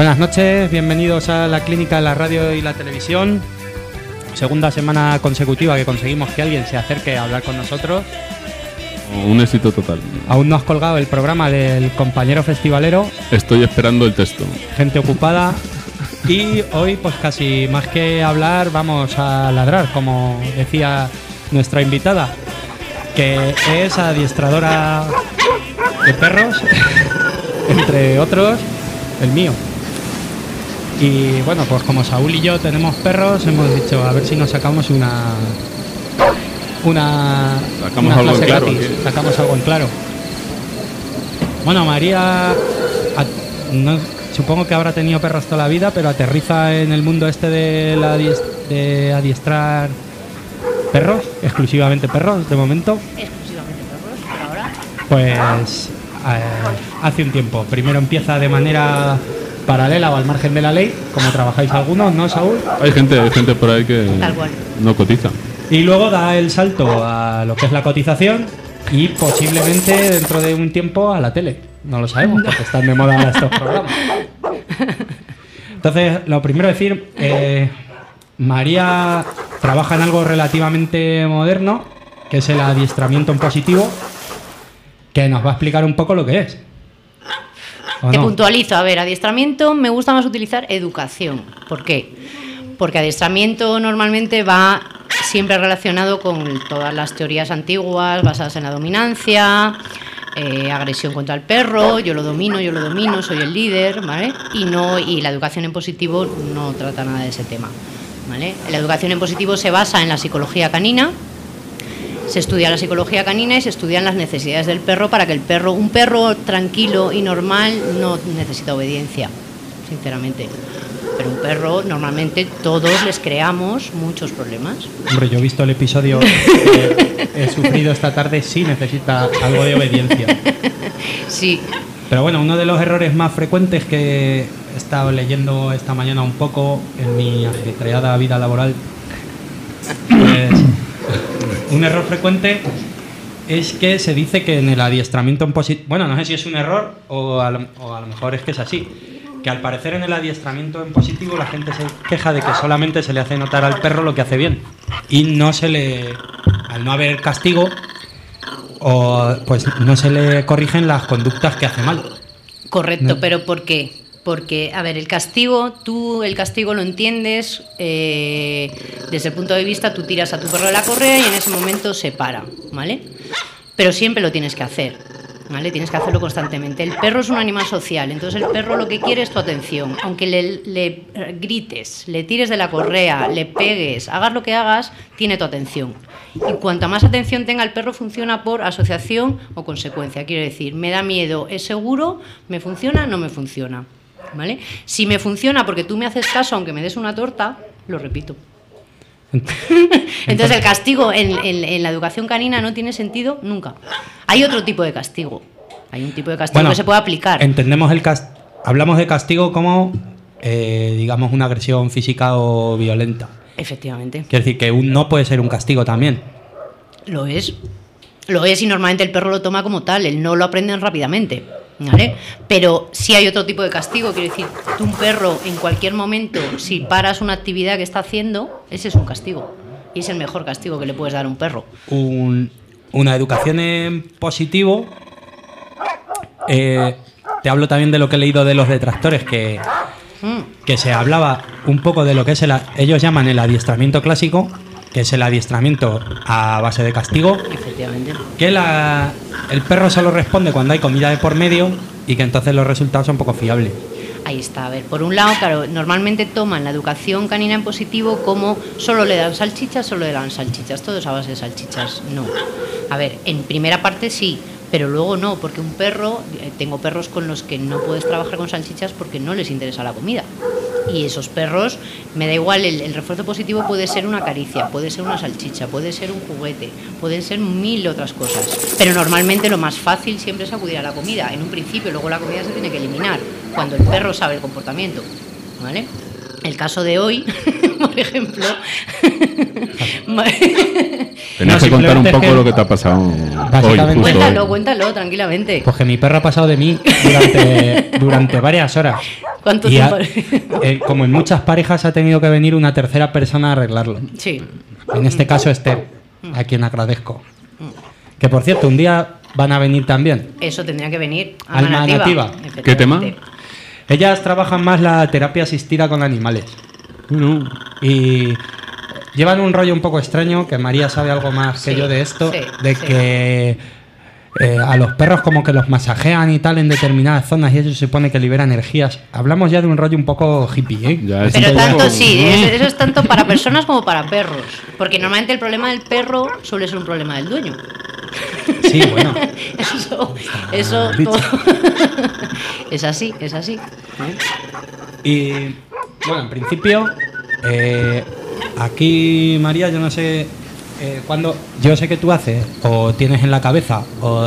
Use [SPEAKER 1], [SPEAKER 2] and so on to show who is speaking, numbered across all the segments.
[SPEAKER 1] Buenas noches, bienvenidos a la Clínica de la Radio y la Televisión. Segunda semana consecutiva que conseguimos que alguien se acerque a hablar con nosotros.
[SPEAKER 2] Un éxito total.
[SPEAKER 1] Aún no has colgado el programa del compañero festivalero.
[SPEAKER 2] Estoy esperando el texto.
[SPEAKER 1] Gente ocupada. Y hoy, pues casi más que hablar, vamos a ladrar, como decía nuestra invitada, que es adiestradora de perros, entre otros, el mío. Y bueno, pues como Saúl y yo tenemos perros, hemos dicho a ver si nos sacamos
[SPEAKER 2] Sacamos algo en claro.
[SPEAKER 1] Sacamos algo en claro. Bueno, María, supongo que habrá tenido perros toda la vida, pero aterriza en el mundo este de adiestrar perros, exclusivamente perros, de momento.
[SPEAKER 3] Exclusivamente perros, por ahora.
[SPEAKER 1] Pues hace un tiempo. Primero empieza de manera paralela o al margen de la ley, como trabajáis algunos, ¿no, Saúl?
[SPEAKER 2] Hay gente por ahí que no cotiza.
[SPEAKER 1] Y luego da el salto a lo que es la cotización y posiblemente dentro de un tiempo a la tele. No lo sabemos porque están de moda estos programas. Entonces, lo primero decir, María trabaja en algo relativamente moderno, que es el adiestramiento en positivo, que nos va a explicar un poco lo que es.
[SPEAKER 3] Te puntualizo, a ver, adiestramiento me gusta más utilizar educación. ¿Por qué? Porque adiestramiento normalmente va siempre relacionado con todas las teorías antiguas basadas en la dominancia, agresión contra el perro, yo lo domino, soy el líder, ¿vale? Y la educación en positivo no trata nada de ese tema, ¿vale? La educación en positivo se basa en la psicología canina. Se estudia la psicología canina y se estudian las necesidades del perro para que un perro tranquilo y normal no necesita obediencia, sinceramente. Pero un perro, normalmente todos les creamos muchos problemas.
[SPEAKER 1] Hombre, yo he visto el episodio que he sufrido esta tarde, sí necesita algo de obediencia.
[SPEAKER 3] Sí.
[SPEAKER 1] Pero bueno, uno de los errores más frecuentes que he estado leyendo esta mañana un poco en mi ajetreada vida laboral, pues un error frecuente es que se dice que en el adiestramiento en positivo... Bueno, no sé si es un error o a lo mejor es que es así. Que al parecer en el adiestramiento en positivo la gente se queja de que solamente se le hace notar al perro lo que hace bien. Y al no haber castigo, pues no se le corrigen las conductas que hace mal.
[SPEAKER 3] Correcto, ¿no? Pero ¿por qué? Porque, a ver, el castigo lo entiendes desde el punto de vista, tú tiras a tu perro de la correa y en ese momento se para, ¿vale? Pero siempre lo tienes que hacer, ¿vale? Tienes que hacerlo constantemente. El perro es un animal social, entonces el perro lo que quiere es tu atención. Aunque le grites, le tires de la correa, le pegues, hagas lo que hagas, tiene tu atención. Y cuanta más atención tenga el perro, funciona por asociación o consecuencia. Quiere decir, me da miedo, es seguro, me funciona, no me funciona. ¿Vale? Si me funciona porque tú me haces caso aunque me des una torta, lo repito. Entonces el castigo en la educación canina no tiene sentido nunca. Hay otro tipo de castigo. Hay un tipo de castigo que se puede aplicar.
[SPEAKER 1] Entendemos hablamos de castigo como digamos una agresión física o violenta.
[SPEAKER 3] Efectivamente.
[SPEAKER 1] Quiere decir que no puede ser un castigo también.
[SPEAKER 3] Lo es y normalmente el perro lo toma como tal, él no lo aprenden rápidamente, ¿vale? Pero si hay otro tipo de castigo, quiere decir, tú un perro en cualquier momento, si paras una actividad que está haciendo, ese es un castigo y es el mejor castigo que le puedes dar a un perro.
[SPEAKER 1] Una educación en positivo, te hablo también de lo que he leído de los detractores, que se hablaba un poco de lo que es ellos llaman el adiestramiento clásico, que es el adiestramiento a base de castigo.
[SPEAKER 3] Efectivamente.
[SPEAKER 1] Que el perro solo responde cuando hay comida de por medio y que entonces los resultados son poco fiables.
[SPEAKER 3] Ahí está, a ver, por un lado, claro, normalmente toman la educación canina en positivo como solo le dan salchichas, todo es a base de salchichas. No. A ver, en primera parte sí, pero luego no, porque un perro, tengo perros con los que no puedes trabajar con salchichas porque no les interesa la comida. Y esos perros, me da igual, el refuerzo positivo puede ser una caricia, puede ser una salchicha, puede ser un juguete, pueden ser 1000 otras cosas. Pero normalmente lo más fácil siempre es acudir a la comida, en un principio, luego la comida se tiene que eliminar, cuando el perro sabe el comportamiento, ¿vale? El caso de hoy, por ejemplo...
[SPEAKER 2] Tenías que contar un poco lo que te ha pasado hoy.
[SPEAKER 3] Cuéntalo, tranquilamente.
[SPEAKER 1] Pues que mi perro ha pasado de mí durante varias horas.
[SPEAKER 3] ¿Cuánto tiempo?
[SPEAKER 1] Como en muchas parejas ha tenido que venir una tercera persona a arreglarlo.
[SPEAKER 3] Sí.
[SPEAKER 1] En este caso Esther, a quien agradezco. Que por cierto, un día van a venir también.
[SPEAKER 3] Eso tendría que venir.
[SPEAKER 1] Alma Nativa.
[SPEAKER 2] ¿Qué tema?
[SPEAKER 1] Ellas trabajan más la terapia asistida con animales. Y llevan un rollo un poco extraño, que María sabe algo más que yo de esto, que a los perros como que los masajean y tal en determinadas zonas y eso se supone que libera energías. Hablamos ya de un rollo un poco hippie, ¿eh?
[SPEAKER 3] Pero tanto eso es tanto para personas como para perros. Porque normalmente el problema del perro suele ser un problema del dueño.
[SPEAKER 1] Sí, bueno.
[SPEAKER 3] Eso todo. Es así.
[SPEAKER 1] Y bueno, en principio, aquí, María, yo no sé cuándo. Yo sé que tú haces, o tienes en la cabeza,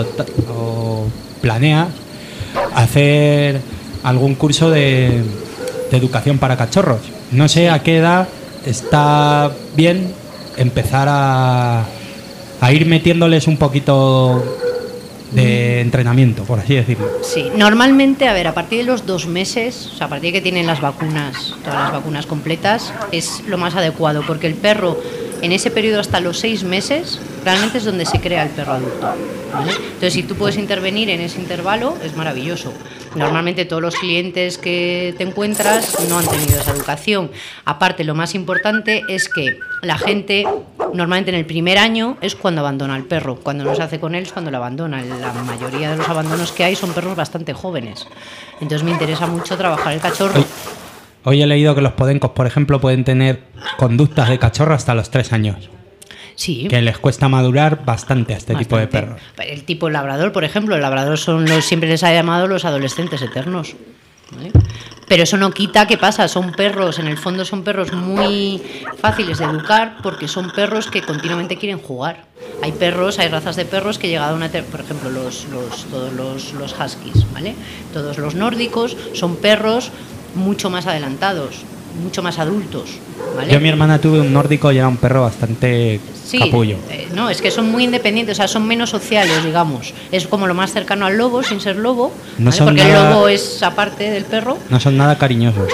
[SPEAKER 1] o planeas hacer algún curso de educación para cachorros. No sé a qué edad está bien empezar a ir metiéndoles un poquito de entrenamiento, por así decirlo.
[SPEAKER 3] Sí, normalmente, a partir de los 2 meses, o sea, a partir de que tienen las vacunas, todas las vacunas completas, es lo más adecuado, porque el perro, en ese periodo hasta los 6 meses, realmente es donde se crea el perro adulto, ¿vale? Entonces, si tú puedes intervenir en ese intervalo, es maravilloso. Normalmente todos los clientes que te encuentras no han tenido esa educación. Aparte, lo más importante es que la gente, normalmente en el primer año, es cuando abandona al perro. Cuando no se hace con él es cuando lo abandona. La mayoría de los abandonos que hay son perros bastante jóvenes. Entonces me interesa mucho trabajar el cachorro.
[SPEAKER 1] Hoy he leído que los podencos, por ejemplo, pueden tener conductas de cachorro hasta los 3 años.
[SPEAKER 3] Sí.
[SPEAKER 1] Que les cuesta madurar bastante a este tipo de perros.
[SPEAKER 3] El tipo labrador, por ejemplo, el labrador siempre les ha llamado los adolescentes eternos, ¿vale? Pero eso no quita que pasa, son perros, en el fondo son perros muy fáciles de educar porque son perros que continuamente quieren jugar. Hay razas de perros que llegado a una, por ejemplo, todos los huskies, ¿vale? Todos los nórdicos son perros mucho más adelantados, mucho más adultos, ¿vale?
[SPEAKER 1] Yo, mi hermana, tuve un nórdico y era un perro bastante capullo.
[SPEAKER 3] No, es que son muy independientes, o sea, son menos sociales, digamos. Es como lo más cercano al lobo, sin ser lobo,
[SPEAKER 1] no
[SPEAKER 3] ¿vale? Porque el lobo es aparte del perro.
[SPEAKER 1] No son nada cariñosos.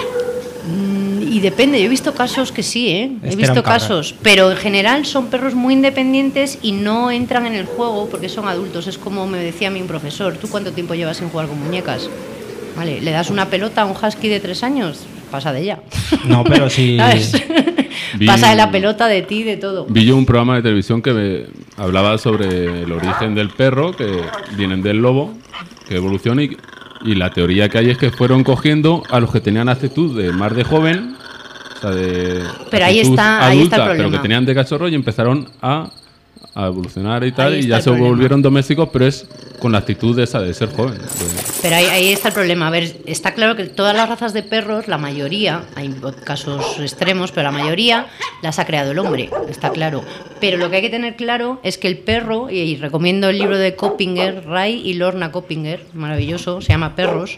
[SPEAKER 3] Y depende, yo he visto casos que sí, he visto casos, pero en general son perros muy independientes y no entran en el juego porque son adultos. Es como me decía a mí un profesor: ¿tú cuánto tiempo llevas sin jugar con muñecas? Vale, le das una pelota a un husky de 3 años, pasa de ella.
[SPEAKER 1] No, pero sí.
[SPEAKER 3] Pasa de la pelota, de ti, de todo.
[SPEAKER 2] Vi yo un programa de televisión que hablaba sobre el origen del perro, que vienen del lobo, que evoluciona, y la teoría que hay es que fueron cogiendo a los que tenían actitud de más de joven, o sea, de
[SPEAKER 3] pero
[SPEAKER 2] ahí
[SPEAKER 3] está el problema.
[SPEAKER 2] pero que tenían de cachorro, y empezaron a evolucionar y tal, y ya se volvieron domésticos, pero es con la actitud esa de ser joven.
[SPEAKER 3] Pero ahí está el problema. A ver, está claro que todas las razas de perros, la mayoría, hay casos extremos, pero la mayoría las ha creado el hombre, está claro. Pero lo que hay que tener claro es que el perro, y recomiendo el libro de Coppinger, Ray y Lorna Coppinger, maravilloso, se llama Perros.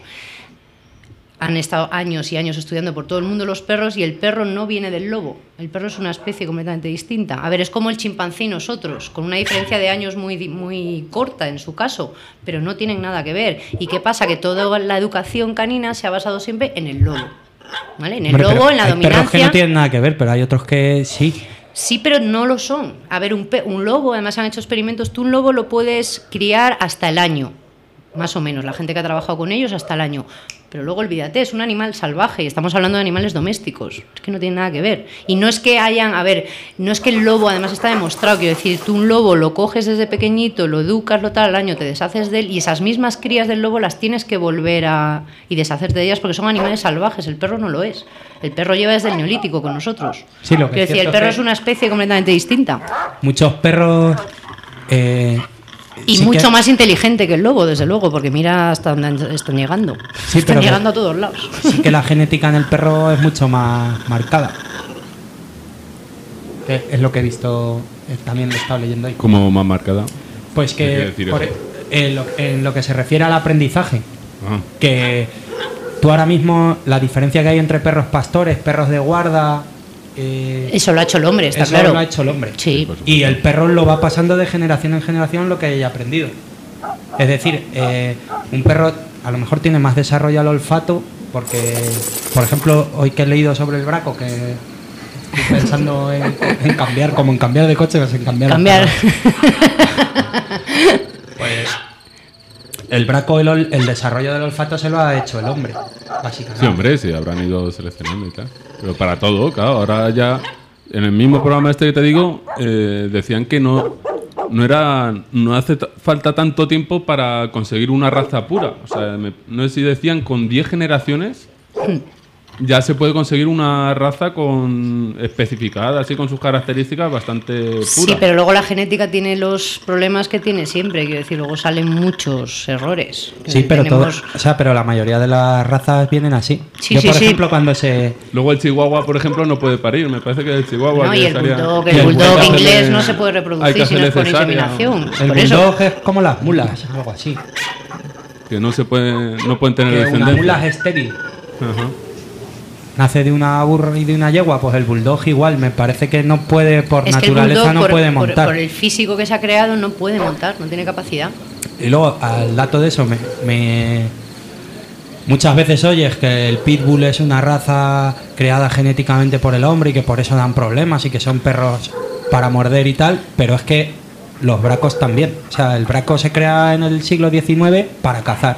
[SPEAKER 3] Han estado años y años estudiando por todo el mundo los perros, y el perro no viene del lobo. El perro es una especie completamente distinta. A ver, es como el chimpancé y nosotros, con una diferencia de años muy corta en su caso, pero no tienen nada que ver. ¿Y qué pasa? Que toda la educación canina se ha basado siempre en el lobo, ¿vale? En el lobo, en la dominancia. Hay perros
[SPEAKER 1] que no tienen nada que ver, pero hay otros que sí.
[SPEAKER 3] Sí, pero no lo son. A ver, un lobo, además han hecho experimentos, tú un lobo lo puedes criar hasta el año, más o menos, la gente que ha trabajado con ellos hasta el año. Pero luego olvídate, es un animal salvaje y estamos hablando de animales domésticos. Es que no tiene nada que ver. Y no es que no es que el lobo, además está demostrado, quiero decir, tú un lobo lo coges desde pequeñito, lo educas, lo tal, al año te deshaces de él, y esas mismas crías del lobo las tienes que volver y deshacerte de ellas porque son animales salvajes. El perro no lo es. El perro lleva desde el neolítico con nosotros.
[SPEAKER 1] Sí, lo que
[SPEAKER 3] quiero decir, el perro es una especie completamente distinta.
[SPEAKER 1] Muchos perros...
[SPEAKER 3] Y sí, mucho más inteligente que el lobo, desde luego, porque mira hasta dónde están llegando. Sí, están llegando a todos lados.
[SPEAKER 1] Sí que la genética en el perro es mucho más marcada. Es lo que he visto, también lo he estado leyendo ahí.
[SPEAKER 2] ¿Cómo más marcada?
[SPEAKER 1] Pues que en lo que se refiere al aprendizaje, que tú ahora mismo, la diferencia que hay entre perros pastores, perros de guarda...
[SPEAKER 3] eso lo ha hecho el hombre, está claro.
[SPEAKER 1] Eso lo ha hecho el hombre.
[SPEAKER 3] Sí.
[SPEAKER 1] Y el perro lo va pasando de generación en generación lo que haya aprendido. Es decir, un perro a lo mejor tiene más desarrollado el olfato porque, por ejemplo, hoy que he leído sobre el braco, que estoy pensando en cambiar, como en cambiar de coche, pues en cambiar. Pues el braco, el desarrollo del olfato se lo ha hecho el hombre, básicamente.
[SPEAKER 2] Sí, hombre, sí, habrán ido seleccionando y tal. Pero para todo, claro, ahora ya... En el mismo programa este que te digo, decían que no hace falta tanto tiempo para conseguir una raza pura. O sea, no sé si decían con 10 generaciones ya se puede conseguir una raza especificada, así con sus características bastante pura.
[SPEAKER 3] Sí, pero luego la genética tiene los problemas que tiene siempre. Quiero decir, luego salen muchos errores.
[SPEAKER 1] Sí, pero pero la mayoría de las razas vienen así.
[SPEAKER 3] Sí,
[SPEAKER 1] Yo, por ejemplo, cuando se...
[SPEAKER 2] Luego el chihuahua, por ejemplo, no puede parir. Me parece que el chihuahua...
[SPEAKER 3] No, y el bulldog inglés no se puede reproducir si no es por inseminación.
[SPEAKER 1] El bulldog es como las mulas, algo así.
[SPEAKER 2] Que no pueden tener descendencia.
[SPEAKER 1] Una mula es estéril.
[SPEAKER 2] Ajá.
[SPEAKER 1] Nace de una burra y de una yegua, pues el bulldog igual, me parece que no puede, por naturaleza no puede montar.
[SPEAKER 3] Por el físico que se ha creado no puede montar, no tiene capacidad.
[SPEAKER 1] Y luego, al dato de eso, muchas veces oyes que el pitbull es una raza creada genéticamente por el hombre y que por eso dan problemas y que son perros para morder y tal, pero es que los bracos también. O sea, el braco se crea en el siglo XIX para cazar.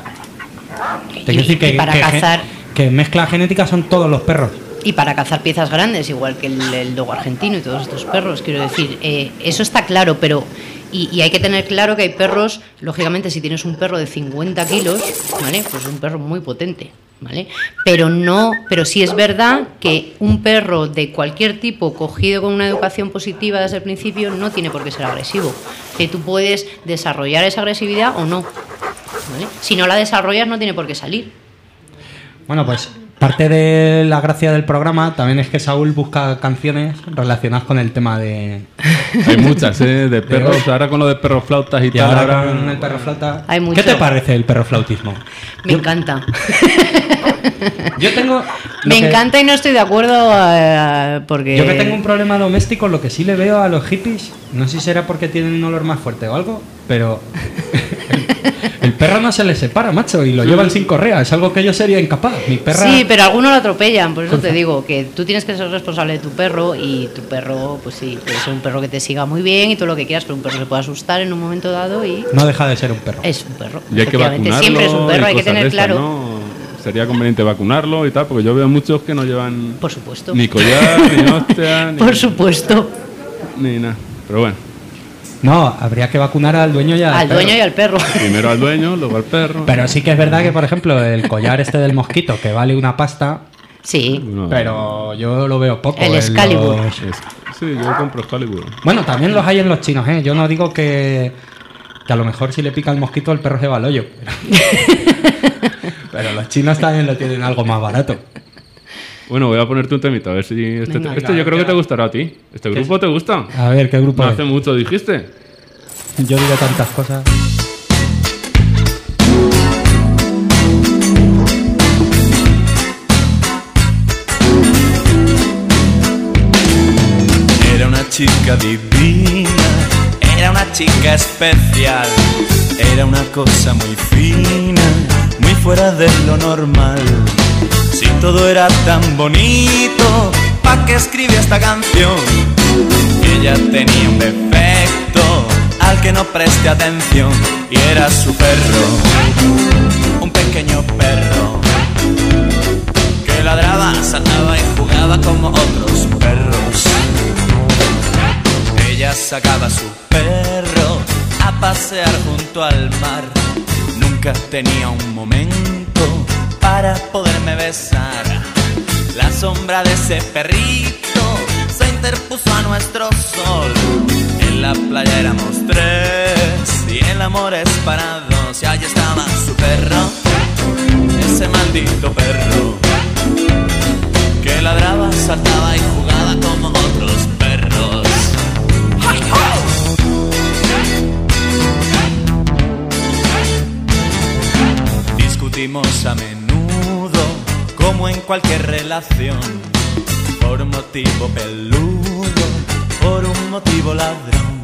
[SPEAKER 1] Que mezcla genética son todos los perros.
[SPEAKER 3] Y para cazar piezas grandes, igual que el dogo argentino y todos estos perros, quiero decir, eso está claro, pero y hay que tener claro que hay perros, lógicamente si tienes un perro de 50 kilos, ¿vale? Pues es un perro muy potente, ¿vale? Pero sí es verdad que un perro de cualquier tipo cogido con una educación positiva desde el principio no tiene por qué ser agresivo. Que tú puedes desarrollar esa agresividad o no, ¿vale? Si no la desarrollas no tiene por qué salir.
[SPEAKER 1] Bueno, pues parte de la gracia del programa también es que Saúl busca canciones relacionadas con el tema de...
[SPEAKER 2] Hay muchas, de perros. Ahora con lo de perros flautas y tal.
[SPEAKER 1] Ahora con el perro flauta...
[SPEAKER 3] Hay mucho.
[SPEAKER 1] ¿Qué te parece el perro flautismo?
[SPEAKER 3] Me encanta.
[SPEAKER 1] Yo tengo...
[SPEAKER 3] Me encanta y no estoy de acuerdo porque...
[SPEAKER 1] Yo que tengo un problema doméstico, lo que sí le veo a los hippies, no sé si será porque tienen un olor más fuerte o algo, pero... El perro no se le separa, macho, y lo llevan sin correa. Es algo que yo sería incapaz. Mi perra...
[SPEAKER 3] Sí, pero algunos lo atropellan. Por eso te digo que tú tienes que ser responsable de tu perro. Y tu perro, pues sí, puede ser un perro que te siga muy bien y todo lo que quieras, pero un perro se puede asustar en un momento dado y...
[SPEAKER 1] No deja de ser un perro.
[SPEAKER 3] Es un perro.
[SPEAKER 2] Y hay que vacunarlo.
[SPEAKER 3] Siempre es un perro, hay que tener claro...
[SPEAKER 2] ¿no? Sería conveniente vacunarlo y tal, porque yo veo muchos que no llevan...
[SPEAKER 3] Por supuesto.
[SPEAKER 2] Ni collar, ni hostia, ni...
[SPEAKER 3] Por supuesto.
[SPEAKER 2] Ni nada. Pero bueno.
[SPEAKER 1] No, habría que vacunar al dueño y al perro.
[SPEAKER 3] Dueño y al perro.
[SPEAKER 2] Primero al dueño, luego al perro.
[SPEAKER 1] Pero sí que es verdad que, por ejemplo, el collar este del mosquito, que vale una pasta...
[SPEAKER 3] Sí.
[SPEAKER 2] No,
[SPEAKER 1] pero yo lo veo poco.
[SPEAKER 3] El Excalibur.
[SPEAKER 2] Sí, yo compro Excalibur.
[SPEAKER 1] Bueno, también los hay en los chinos, ¿eh? Yo no digo que a lo mejor si le pica el mosquito el perro se va al hoyo. Pero los chinos también lo tienen algo más barato.
[SPEAKER 2] Bueno, voy a ponerte un temita, a ver si... Este yo creo que te gustará a ti. ¿Este grupo te gusta?
[SPEAKER 1] A ver, ¿qué grupo
[SPEAKER 2] no
[SPEAKER 1] es?
[SPEAKER 2] Hace mucho dijiste.
[SPEAKER 1] Yo digo tantas cosas.
[SPEAKER 4] Era una chica divina, era una chica especial, era una cosa muy fina, muy fuera de lo normal. Si todo era tan bonito, ¿pa' qué escribí esta canción? Y ella tenía un defecto al que no presté atención, y era su perro, un pequeño perro, que ladraba, saltaba y jugaba como otros perros. Ella sacaba a su perro a pasear junto al mar, nunca tenía un momento para poderme besar. La sombra de ese perrito se interpuso a nuestro sol. En la playa éramos tres y el amor es para dos. Y allí estaba su perro, ese maldito perro, que ladraba, saltaba y jugaba como otros perros. Discutimos a menudo, como en cualquier relación, por un motivo peludo, por un motivo ladrón.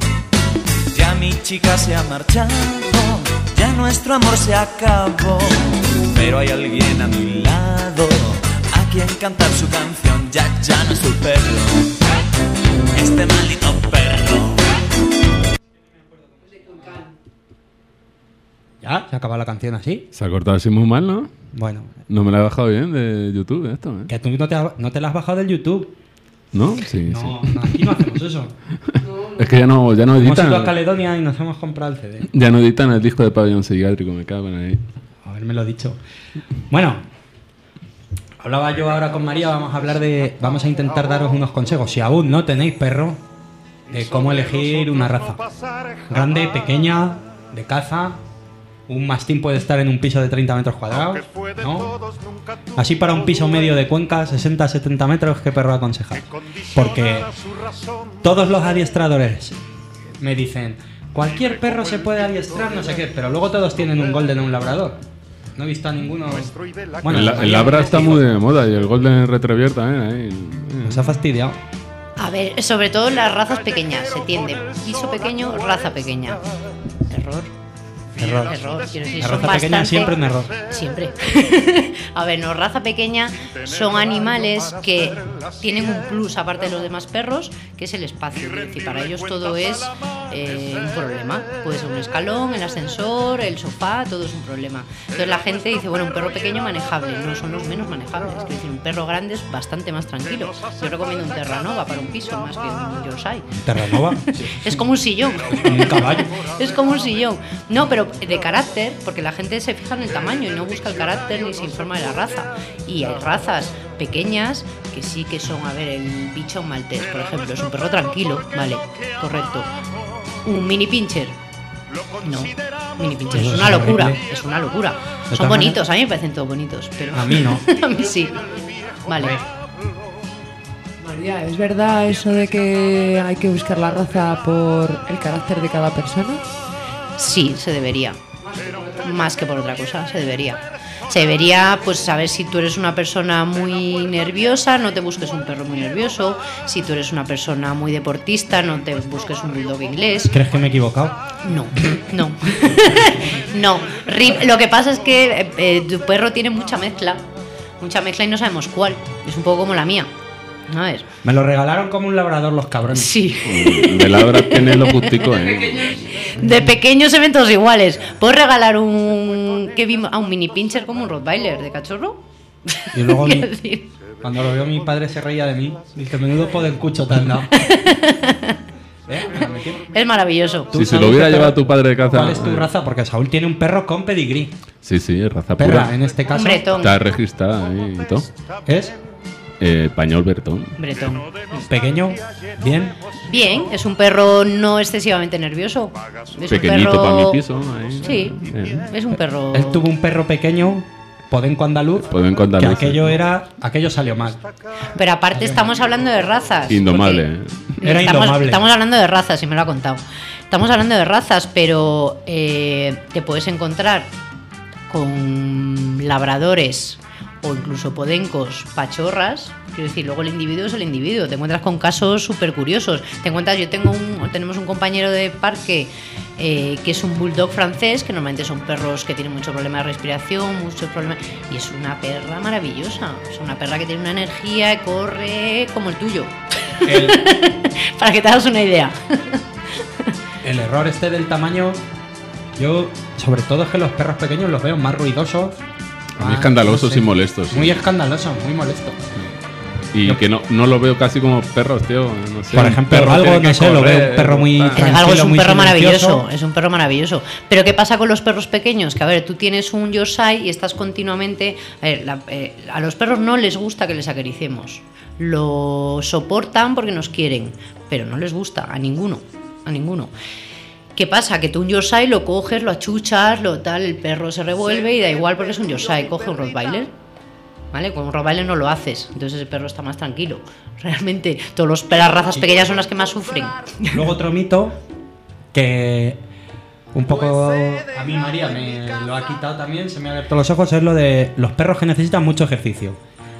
[SPEAKER 4] Ya mi chica se ha marchado, ya nuestro amor se acabó, pero hay alguien a mi lado a quien cantar su canción. Ya no es tu perro, este maldito perro.
[SPEAKER 1] ¿Ya? ¿Se acaba la canción así?
[SPEAKER 2] Se ha cortado así muy mal, ¿no?
[SPEAKER 1] Bueno,
[SPEAKER 2] No me la he bajado bien de YouTube esto, ¿eh?
[SPEAKER 1] que tú no te la has bajado del YouTube.
[SPEAKER 2] ¿No? Sí,
[SPEAKER 1] No, aquí no hacemos eso.
[SPEAKER 2] sí. Es que ya no
[SPEAKER 1] Hemos ido a
[SPEAKER 2] editan.
[SPEAKER 1] Caledonia y nos hemos comprado el CD.
[SPEAKER 2] Ya no editan el disco de Pabellón Psiquiátrico, me cago en ahí.
[SPEAKER 1] Haberme dicho. Bueno, hablaba yo ahora con María, vamos a intentar daros unos consejos. Si aún no tenéis perro, de cómo elegir una raza. Grande, pequeña, de caza. Un mastín puede estar en un piso de 30 metros cuadrados, ¿no? Así para un piso medio de Cuenca, 60-70 metros, ¿qué perro aconsejáis? Porque todos los adiestradores me dicen, cualquier perro se puede adiestrar, no sé qué, pero luego todos tienen un golden o un labrador. No he visto a ninguno. Bueno,
[SPEAKER 2] El Labra está muy de moda y el Golden Retriever también. Ahí.
[SPEAKER 1] Nos ha fastidiado.
[SPEAKER 3] A ver, sobre todo en las razas pequeñas, se tiende piso pequeño, raza pequeña. Error. Quiero decir,
[SPEAKER 1] La
[SPEAKER 3] son
[SPEAKER 1] raza pequeña
[SPEAKER 3] bastante...
[SPEAKER 1] siempre un error.
[SPEAKER 3] Siempre. A ver, no, raza pequeña son animales que tienen un plus aparte de los demás perros, que es el espacio. Es decir, para ellos todo es un problema. Puede ser un escalón, el ascensor, el sofá, todo es un problema. Entonces la gente dice, bueno, un perro pequeño manejable. No, son los menos manejables. Es decir, un perro grande es bastante más tranquilo. Yo recomiendo un Terranova para un piso más que un Yorkshire.
[SPEAKER 1] Terranova.
[SPEAKER 3] Es como un sillón.
[SPEAKER 1] Un caballo.
[SPEAKER 3] Es como un sillón. No, pero de carácter, porque la gente se fija en el tamaño y no busca el carácter ni se informa de la raza. Y hay razas pequeñas que sí que son, a ver, el bichón maltés, por ejemplo, es un perro tranquilo, vale, correcto. Un mini pincher, no, mini pincher es una locura, es una locura. Son bonitos, a mí me parecen todos bonitos, pero
[SPEAKER 1] A mí no.
[SPEAKER 3] a mí sí. Vale.
[SPEAKER 5] María, ¿es verdad eso de que hay que buscar la raza por el carácter de cada persona?
[SPEAKER 3] Sí, se debería. Más que por otra cosa, se debería. Se debería, pues, saber si tú eres una persona muy nerviosa, no te busques un perro muy nervioso. Si tú eres una persona muy deportista, no te busques un bulldog inglés.
[SPEAKER 1] ¿Crees que me he equivocado?
[SPEAKER 3] No, no. No. Lo que pasa es que tu perro tiene mucha mezcla y no sabemos cuál. Es un poco como la mía. A ver.
[SPEAKER 1] Me lo regalaron como un labrador los cabrones.
[SPEAKER 3] Sí.
[SPEAKER 2] De Labra tiene los gusticos, ¿eh?
[SPEAKER 3] De pequeños eventos iguales. ¿Puedo regalar a un mini pincher como un Rottweiler de cachorro?
[SPEAKER 1] Y luego
[SPEAKER 3] Quiero decir.
[SPEAKER 1] cuando lo vio mi padre se reía de mí. Dice, menudo podencucho te han dado.
[SPEAKER 3] Es maravilloso.
[SPEAKER 1] ¿Tú
[SPEAKER 2] Si se
[SPEAKER 1] sabes
[SPEAKER 2] lo hubiera
[SPEAKER 1] qué
[SPEAKER 2] llevado
[SPEAKER 1] perro-
[SPEAKER 2] tu padre de caza.
[SPEAKER 1] ¿Cuál es tu raza? Porque Saúl tiene un perro con pedigrí.
[SPEAKER 2] Sí, sí, es raza
[SPEAKER 1] Perra,
[SPEAKER 2] pura.
[SPEAKER 1] en este caso.
[SPEAKER 3] Un bretón.
[SPEAKER 2] Está registrada ahí y todo.
[SPEAKER 1] ¿Es?
[SPEAKER 2] Pañol Bertón.
[SPEAKER 3] Bretón.
[SPEAKER 1] Pequeño, bien.
[SPEAKER 3] Bien, es un perro no excesivamente nervioso. Es
[SPEAKER 2] Pequeñito
[SPEAKER 3] un perro...
[SPEAKER 2] para mi piso. Ahí.
[SPEAKER 3] Sí, es un perro...
[SPEAKER 1] Él tuvo un perro pequeño, podenco andaluz,
[SPEAKER 2] Podenco andaluz,
[SPEAKER 1] que aquello salió mal.
[SPEAKER 3] Pero aparte estamos hablando de razas.
[SPEAKER 2] Indomable.
[SPEAKER 3] porque
[SPEAKER 1] Era indomable.
[SPEAKER 3] Estamos hablando de razas, y me lo ha contado. Estamos hablando de razas, pero te puedes encontrar con labradores o incluso podencos pachorras. Quiero decir, luego el individuo es el individuo. Te encuentras con casos súper curiosos. Te encuentras, tenemos un compañero de parque que es un bulldog francés, que normalmente son perros que tienen mucho problema de respiración, muchos problemas, y es una perra maravillosa. Es una perra que tiene una energía y corre como el tuyo. Para que te hagas una idea.
[SPEAKER 1] El error este del tamaño, yo sobre todo es que los perros pequeños los veo más ruidosos.
[SPEAKER 2] Muy escandalosos y molestos.
[SPEAKER 1] Muy escandalosos, muy molestos.
[SPEAKER 2] Y que no lo veo casi como perros, tío. No sé,
[SPEAKER 1] Por
[SPEAKER 2] un
[SPEAKER 1] ejemplo,
[SPEAKER 2] perro
[SPEAKER 1] algo,
[SPEAKER 2] tiene que
[SPEAKER 1] no sé, lo
[SPEAKER 2] correr,
[SPEAKER 1] veo un perro muy
[SPEAKER 2] tal.
[SPEAKER 1] tranquilo,
[SPEAKER 3] Algo es un
[SPEAKER 1] muy
[SPEAKER 3] perro
[SPEAKER 1] silencioso.
[SPEAKER 3] maravilloso, es un perro maravilloso. Pero ¿qué pasa con los perros pequeños? Que a ver, tú tienes un Yorkshire y estás continuamente... A los perros no les gusta que les acariciemos. Lo soportan porque nos quieren, pero no les gusta a ninguno. ¿Qué pasa? Que tú un Yorkshire lo coges, lo achuchas, el perro se revuelve y da igual porque es un Yorkshire. Coge un Rottweiler, ¿vale? Con un Rottweiler no lo haces, entonces el perro está más tranquilo. Realmente, las razas pequeñas son las que más sufren.
[SPEAKER 1] Luego otro mito que un poco a mí María me lo ha quitado también, se me ha abierto los ojos, es lo de los perros que necesitan mucho ejercicio.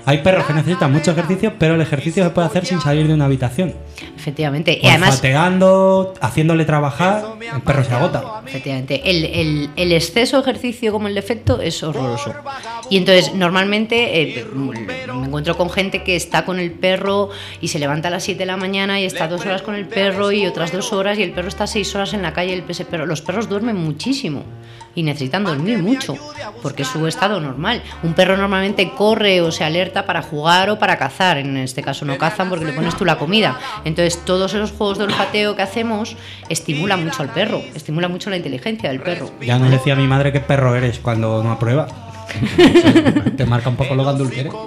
[SPEAKER 1] hay perros que necesitan mucho ejercicio, pero el ejercicio se puede hacer sin salir de una habitación.
[SPEAKER 3] Efectivamente. Y además,
[SPEAKER 1] olfateando, haciéndole trabajar, el perro se agota.
[SPEAKER 3] efectivamente, el exceso de ejercicio como el defecto es horroroso. Y entonces, normalmente me encuentro con gente que está con el perro y se levanta a las 7 de la mañana y está 2 horas con el perro y otras 2 horas y el perro está 6 horas en la calle. Los perros duermen muchísimo y necesitan dormir mucho porque es su estado normal. Un perro normalmente corre o se alerta para jugar o para cazar. En este caso no cazan porque le pones tú la comida. Entonces todos esos juegos de olfateo que hacemos estimulan mucho al perro, estimula mucho la inteligencia del perro.
[SPEAKER 1] Ya nos decía mi madre qué perro eres cuando no aprueba. Te marca un poco lo gandul que eres.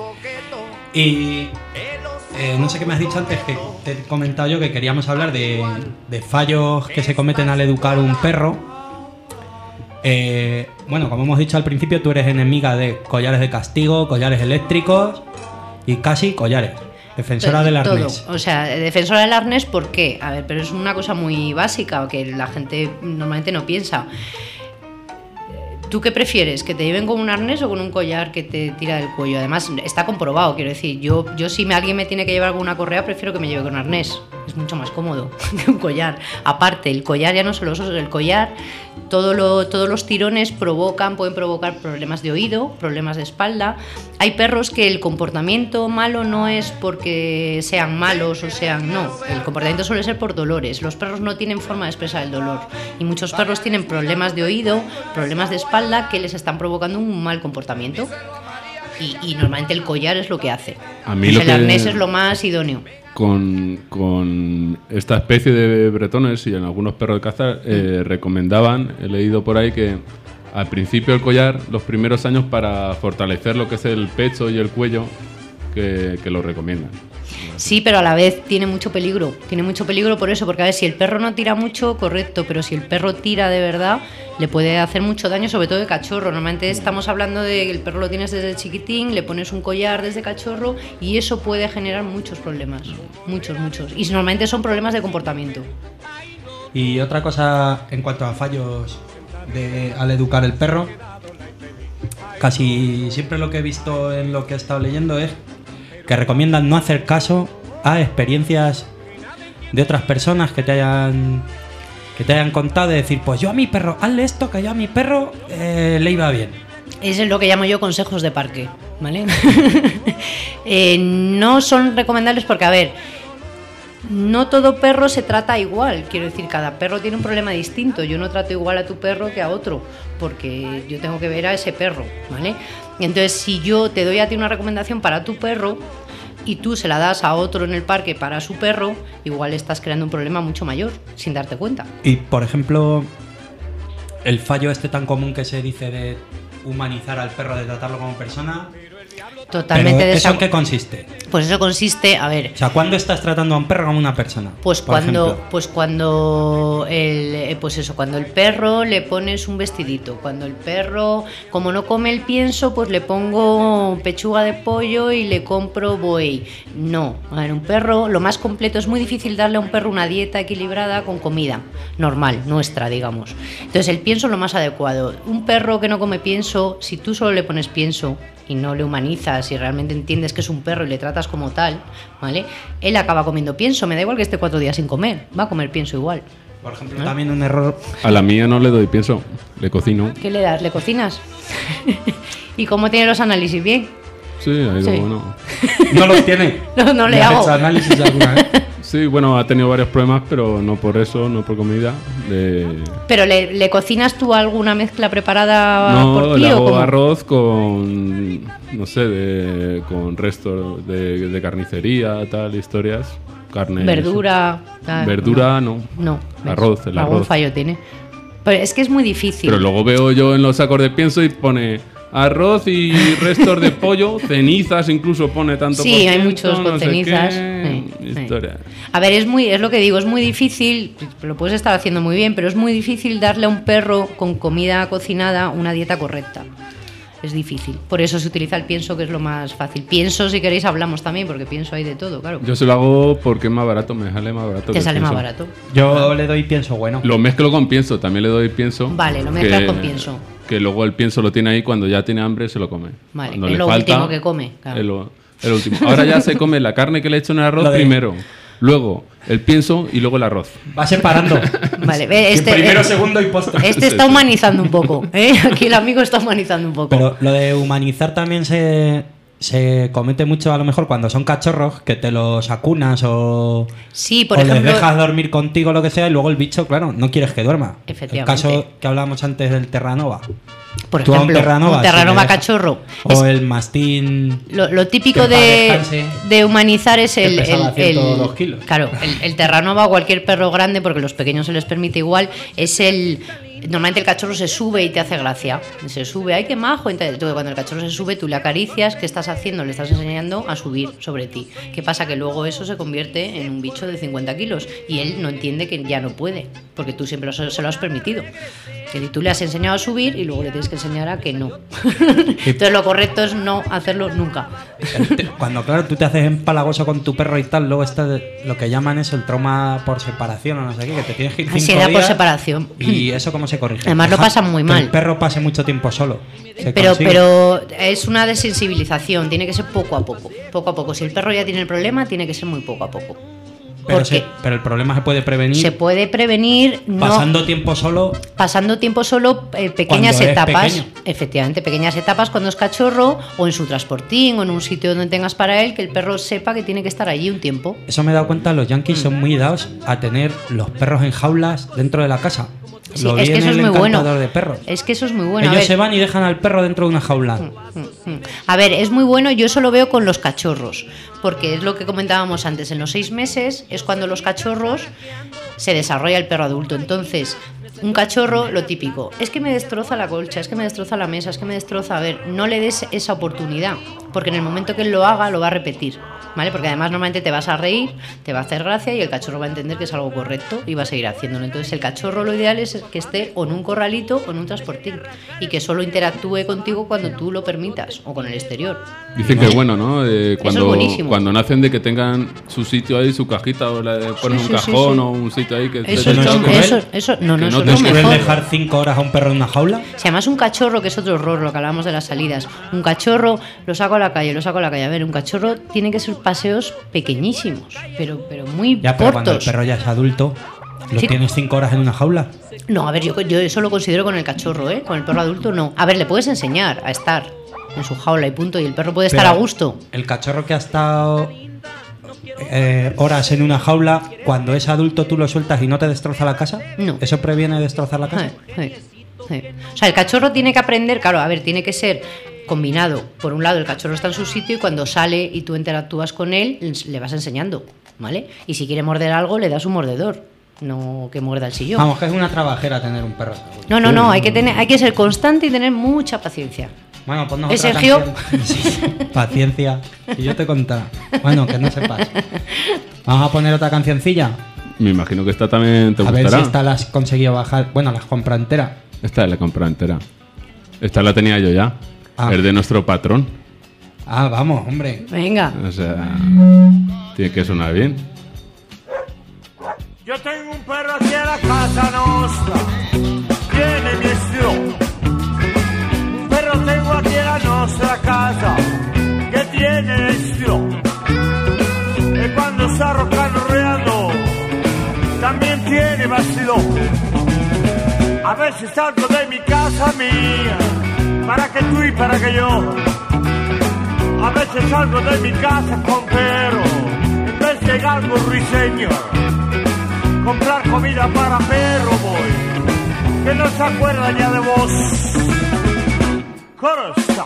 [SPEAKER 1] Y no sé qué me has dicho antes, que te he comentado yo que queríamos hablar de fallos que se cometen al educar un perro. Bueno, como hemos dicho al principio, tú eres enemiga de collares de castigo, collares eléctricos y casi collares. Defensora del arnés.
[SPEAKER 3] Todo. O sea, defensora del arnés, ¿por qué? A ver, pero es una cosa muy básica que la gente normalmente no piensa. ¿Tú qué prefieres? ¿Que te lleven con un arnés o con un collar que te tira del cuello? Además, está comprobado, quiero decir, yo si alguien me tiene que llevar con una correa, prefiero que me lleve con un arnés. Es mucho más cómodo que un collar. Aparte, el collar ya no solo eso, el collar, todos los tirones pueden provocar problemas de oído, problemas de espalda. Hay perros que el comportamiento malo no es porque sean malos o sean... No, el comportamiento suele ser por dolores. Los perros no tienen forma de expresar el dolor. Y muchos perros tienen problemas de oído, problemas de espalda que les están provocando un mal comportamiento. Y normalmente el collar es lo que hace.
[SPEAKER 2] A mí
[SPEAKER 3] el arnés es lo más idóneo.
[SPEAKER 2] Con esta especie de bretones y en algunos perros de caza recomendaban, he leído por ahí que al principio el collar, los primeros años para fortalecer lo que es el pecho y el cuello, que lo recomiendan.
[SPEAKER 3] Sí, pero a la vez tiene mucho peligro por eso, porque a ver, si el perro no tira mucho, correcto, pero si el perro tira de verdad, le puede hacer mucho daño, sobre todo de cachorro. Normalmente estamos hablando de que el perro lo tienes desde chiquitín, le pones un collar desde cachorro y eso puede generar muchos problemas, muchos. Y normalmente son problemas de comportamiento.
[SPEAKER 1] Y otra cosa en cuanto a fallos al educar el perro, casi siempre lo que he visto en lo que he estado leyendo es que recomiendan no hacer caso a experiencias de otras personas que te hayan contado, de decir, pues yo a mi perro, hazle esto, que yo a mi perro le iba bien.
[SPEAKER 3] Es lo que llamo yo consejos de parque, ¿vale? No son recomendables porque, a ver, no todo perro se trata igual. Quiero decir, cada perro tiene un problema distinto. Yo no trato igual a tu perro que a otro, porque yo tengo que ver a ese perro, ¿vale? Entonces, si yo te doy a ti una recomendación para tu perro y tú se la das a otro en el parque para su perro, igual estás creando un problema mucho mayor sin darte cuenta.
[SPEAKER 1] Y, por ejemplo, el fallo tan común que se dice de humanizar al perro, de tratarlo como persona...
[SPEAKER 3] Totalmente.
[SPEAKER 1] ¿Eso en qué consiste?
[SPEAKER 3] Pues eso consiste, a ver...
[SPEAKER 1] O sea, ¿cuándo estás tratando a un perro como una persona?
[SPEAKER 3] Pues cuando el perro le pones un vestidito, cuando el perro, como no come el pienso, pues le pongo pechuga de pollo y le compro buey. No, a ver, un perro, lo más completo, es muy difícil darle a un perro una dieta equilibrada con comida normal, nuestra, digamos. Entonces el pienso es lo más adecuado. Un perro que no come pienso, si tú solo le pones pienso y no le humanizas y realmente entiendes que es un perro y le tratas como tal, ¿vale? Él acaba comiendo pienso, me da igual que esté 4 días sin comer, va a comer pienso igual.
[SPEAKER 1] Por ejemplo, también un error...
[SPEAKER 2] A la mía no le doy pienso, le cocino.
[SPEAKER 3] ¿Qué le das? ¿Le cocinas? ¿Y cómo tiene los análisis? ¿Bien?
[SPEAKER 2] Sí, ha ido bueno.
[SPEAKER 1] ¿No los tiene?
[SPEAKER 3] No le hago.
[SPEAKER 1] ¿Has hecho análisis alguna vez?
[SPEAKER 2] Sí, bueno, ha tenido varios problemas, pero no por eso, no por comida.
[SPEAKER 3] ¿Pero le cocinas tú alguna mezcla preparada por ti?
[SPEAKER 2] No, le hago
[SPEAKER 3] ¿o
[SPEAKER 2] arroz con, no sé, con restos de carnicería, tal, historias, carne...
[SPEAKER 3] ¿Verdura?
[SPEAKER 2] Verdura, no. Arroz, el
[SPEAKER 3] algún
[SPEAKER 2] arroz.
[SPEAKER 3] Fallo tiene. Pero es que es muy difícil.
[SPEAKER 2] Pero luego veo yo en los sacos de pienso y pone... Arroz y restos de pollo, cenizas incluso pone tanto.
[SPEAKER 3] Sí, hay muchos con cenizas.
[SPEAKER 2] Historia.
[SPEAKER 3] A ver, es lo que digo, es muy difícil, lo puedes estar haciendo muy bien, pero es muy difícil darle a un perro con comida cocinada una dieta correcta. Es difícil. Por eso se utiliza el pienso, que es lo más fácil. Pienso, si queréis, hablamos también, porque pienso hay de todo, claro.
[SPEAKER 2] Yo se lo hago porque es más barato, me sale más barato.
[SPEAKER 3] Te sale más barato.
[SPEAKER 1] Yo le doy pienso bueno.
[SPEAKER 2] Lo mezclo con pienso, también le doy pienso.
[SPEAKER 3] Vale, lo mezclas con pienso.
[SPEAKER 2] que luego el pienso lo tiene ahí, cuando ya tiene hambre se lo come.
[SPEAKER 3] Vale,
[SPEAKER 2] Cuando
[SPEAKER 3] es
[SPEAKER 2] le
[SPEAKER 3] lo
[SPEAKER 2] falta,
[SPEAKER 3] último que come. Claro.
[SPEAKER 2] Es lo último. Ahora ya se come la carne que le he hecho en el arroz primero, luego el pienso y luego el arroz.
[SPEAKER 1] Va separando.
[SPEAKER 3] Vale, ve,
[SPEAKER 1] primero, segundo y postre.
[SPEAKER 3] Este está humanizando un poco. Aquí el amigo está humanizando un poco.
[SPEAKER 1] Pero lo de humanizar también se comete mucho a lo mejor cuando son cachorros, que te los acunas o,
[SPEAKER 3] sí, por
[SPEAKER 1] o
[SPEAKER 3] ejemplo,
[SPEAKER 1] les dejas dormir contigo o lo que sea, y luego el bicho, claro, no quieres que duerma.
[SPEAKER 3] Efectivamente.
[SPEAKER 1] El caso que hablábamos antes del Terranova.
[SPEAKER 3] por
[SPEAKER 1] Tú a
[SPEAKER 3] ejemplo, un Terranova cachorro.
[SPEAKER 1] O el mastín.
[SPEAKER 3] Lo típico de humanizar es el
[SPEAKER 1] 102 kilos.
[SPEAKER 3] Claro, el Terranova o cualquier perro grande, porque a los pequeños se les permite igual, es normalmente el cachorro se sube y te hace gracia. Se sube, ¡ay, qué majo! Entonces, cuando el cachorro se sube, tú le acaricias. ¿Qué estás haciendo? Le estás enseñando a subir sobre ti. ¿Qué pasa? Que luego eso se convierte en un bicho de 50 kilos y él no entiende que ya no puede, porque tú siempre se lo has permitido. Que tú le has enseñado a subir y luego le tienes que enseñar a que no. Entonces lo correcto es no hacerlo nunca.
[SPEAKER 1] Cuando, claro, tú te haces empalagoso con tu perro y tal, luego está lo que llaman eso, el trauma por separación o no sé qué, que te tienes que ir 5
[SPEAKER 3] Ansiedad
[SPEAKER 1] días.
[SPEAKER 3] Por separación.
[SPEAKER 1] ¿Y eso cómo se corrige?
[SPEAKER 3] Además lo pasan muy mal.
[SPEAKER 1] Que el perro pase mucho tiempo solo.
[SPEAKER 3] Pero es una desensibilización, tiene que ser poco a poco. Poco a poco. Si el perro ya tiene el problema, tiene que ser muy poco a poco.
[SPEAKER 1] Pero el problema se puede prevenir.
[SPEAKER 3] Se puede prevenir
[SPEAKER 1] pasando tiempo solo.
[SPEAKER 3] Pasando tiempo solo, pequeñas etapas.
[SPEAKER 1] Pequeño.
[SPEAKER 3] Efectivamente, pequeñas etapas cuando es cachorro, o en su transportín, o en un sitio donde tengas para él, que el perro sepa que tiene que estar allí un tiempo.
[SPEAKER 1] Eso me he dado cuenta, los yankees son muy dados a tener los perros en jaulas dentro de la casa.
[SPEAKER 3] Sí, es que eso es muy bueno.
[SPEAKER 1] De perros.
[SPEAKER 3] Es que eso es muy bueno.
[SPEAKER 1] Ellos se van y dejan al perro dentro de una jaula.
[SPEAKER 3] A ver, es muy bueno, yo eso lo veo con los cachorros, porque es lo que comentábamos antes, en los 6 meses es cuando los cachorros se desarrolla el perro adulto. Entonces, un cachorro, lo típico, es que me destroza la colcha, es que me destroza la mesa, es que me destroza... A ver, no le des esa oportunidad, porque en el momento que él lo haga, lo va a repetir, ¿vale? Porque además normalmente te vas a reír, te va a hacer gracia y el cachorro va a entender que es algo correcto y va a seguir haciéndolo. Entonces el cachorro lo ideal es que esté o en un corralito o en un transportín y que solo interactúe contigo cuando tú lo permitas o con el exterior.
[SPEAKER 2] Dicen que es bueno, ¿no? Cuando nacen, de que tengan su sitio ahí, su cajita, o le ponen un cajón o un sitio ahí que
[SPEAKER 3] eso no
[SPEAKER 1] es cruel dejar 5 horas a un perro en una jaula.
[SPEAKER 3] Si además un cachorro, que es otro horror, lo que hablábamos de las salidas, un cachorro lo saco a la calle. A ver, un cachorro tiene que ser paseos pequeñísimos, pero muy
[SPEAKER 1] pero
[SPEAKER 3] cortos.
[SPEAKER 1] Cuando el perro ya es adulto, ¿lo tienes 5 horas en una jaula?
[SPEAKER 3] No, a ver, yo eso lo considero con el cachorro, ¿eh? Con el perro adulto no. A ver, le puedes enseñar a estar en su jaula y punto, y el perro puede estar a gusto.
[SPEAKER 1] El cachorro que ha estado horas en una jaula, cuando es adulto tú lo sueltas y no te destroza la casa.
[SPEAKER 3] No.
[SPEAKER 1] ¿Eso previene destrozar la casa?
[SPEAKER 3] Sí. O sea, el cachorro tiene que aprender, claro, a ver, tiene que ser combinado. Por un lado, el cachorro está en su sitio y cuando sale y tú interactúas con él, le vas enseñando, ¿vale? Y si quiere morder algo, le das un mordedor, no que muerda el sillón.
[SPEAKER 1] Vamos, que es una trabajera tener un perro.
[SPEAKER 3] No, hay que ser constante y tener mucha paciencia.
[SPEAKER 1] Bueno, ponnos
[SPEAKER 3] ¿Es
[SPEAKER 1] otra
[SPEAKER 3] Sergio?
[SPEAKER 1] canción. Sí, paciencia. Y yo te contaré. Bueno, que no sepas. Vamos a poner otra cancioncilla.
[SPEAKER 2] Me imagino que esta también te
[SPEAKER 1] gustará.
[SPEAKER 2] gustará.
[SPEAKER 1] A ver si esta la has conseguido bajar. Bueno, las compra entera.
[SPEAKER 2] Esta la compra entera. Esta la tenía yo ya. Es de nuestro patrón.
[SPEAKER 1] Vamos, hombre.
[SPEAKER 3] Venga.
[SPEAKER 2] O sea, tiene que sonar bien.
[SPEAKER 6] Yo tengo un perro aquí a la casa nostra, tiene mi estilo. Un perro tengo aquí a la nostra casa, que tiene estilo. Y cuando está rocanroreando, también tiene vacilón. A veces salgo de mi casa mía, para que tú y para que yo. A veces salgo de mi casa con perro, en vez de algo ruiseño. Comprar comida para perro voy, que no se acuerda ya de vos. Corosta.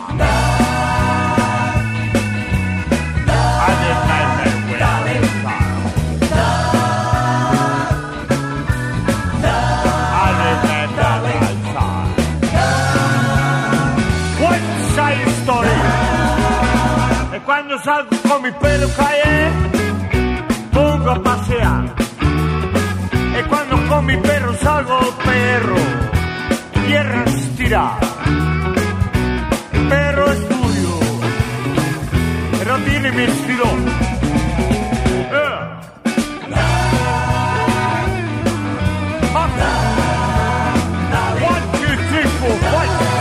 [SPEAKER 6] E quando salgo con mi perro cae, pongo a pasear. E quando con mi perro salgo perro, tierra a estirar. El perro es tuyo, pero tiene mi estilo. One, two, three, four, five.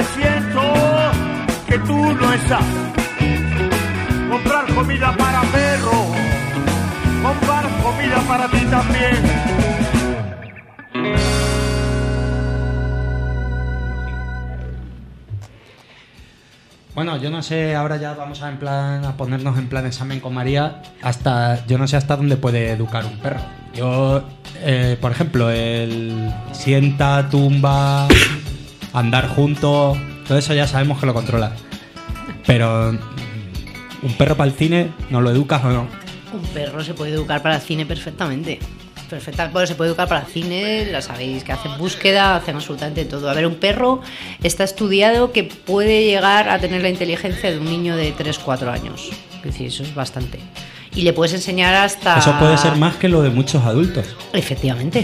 [SPEAKER 6] siento que tú no estás. Comprar comida para perro, comprar comida para ti también.
[SPEAKER 1] Bueno, yo no sé, ahora ya vamos a ponernos en plan examen con María. Yo no sé hasta dónde puede educar un perro. Yo, por ejemplo, el sienta, tumba, andar juntos, todo eso ya sabemos que lo controla. Pero un perro para el cine, ¿no lo educas o no?
[SPEAKER 3] Un perro se puede educar para el cine perfectamente. Bueno, se puede educar para el cine, ya sabéis, que hacen búsqueda, hacen absolutamente todo. A ver, un perro está estudiado que puede llegar a tener la inteligencia de un niño de 3-4 años. Es decir, eso es bastante. Y le puedes enseñar hasta...
[SPEAKER 1] Eso puede ser más que lo de muchos adultos.
[SPEAKER 3] Efectivamente.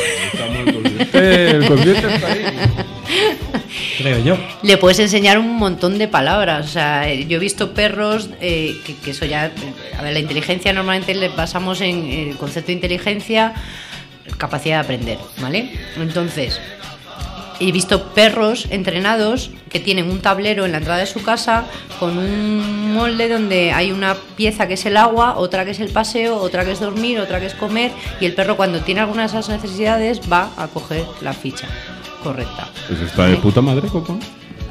[SPEAKER 2] El consciente está ahí.
[SPEAKER 1] Creo yo.
[SPEAKER 3] Le puedes enseñar un montón de palabras. O sea, yo he visto perros que eso ya... A ver, la inteligencia normalmente le basamos en el concepto de inteligencia, capacidad de aprender, ¿vale? Entonces, he visto perros entrenados que tienen un tablero en la entrada de su casa con un molde donde hay una pieza que es el agua, otra que es el paseo, otra que es dormir, otra que es comer, y el perro cuando tiene alguna de esas necesidades va a coger la ficha correcta.
[SPEAKER 2] Pues está de puta madre, Coco.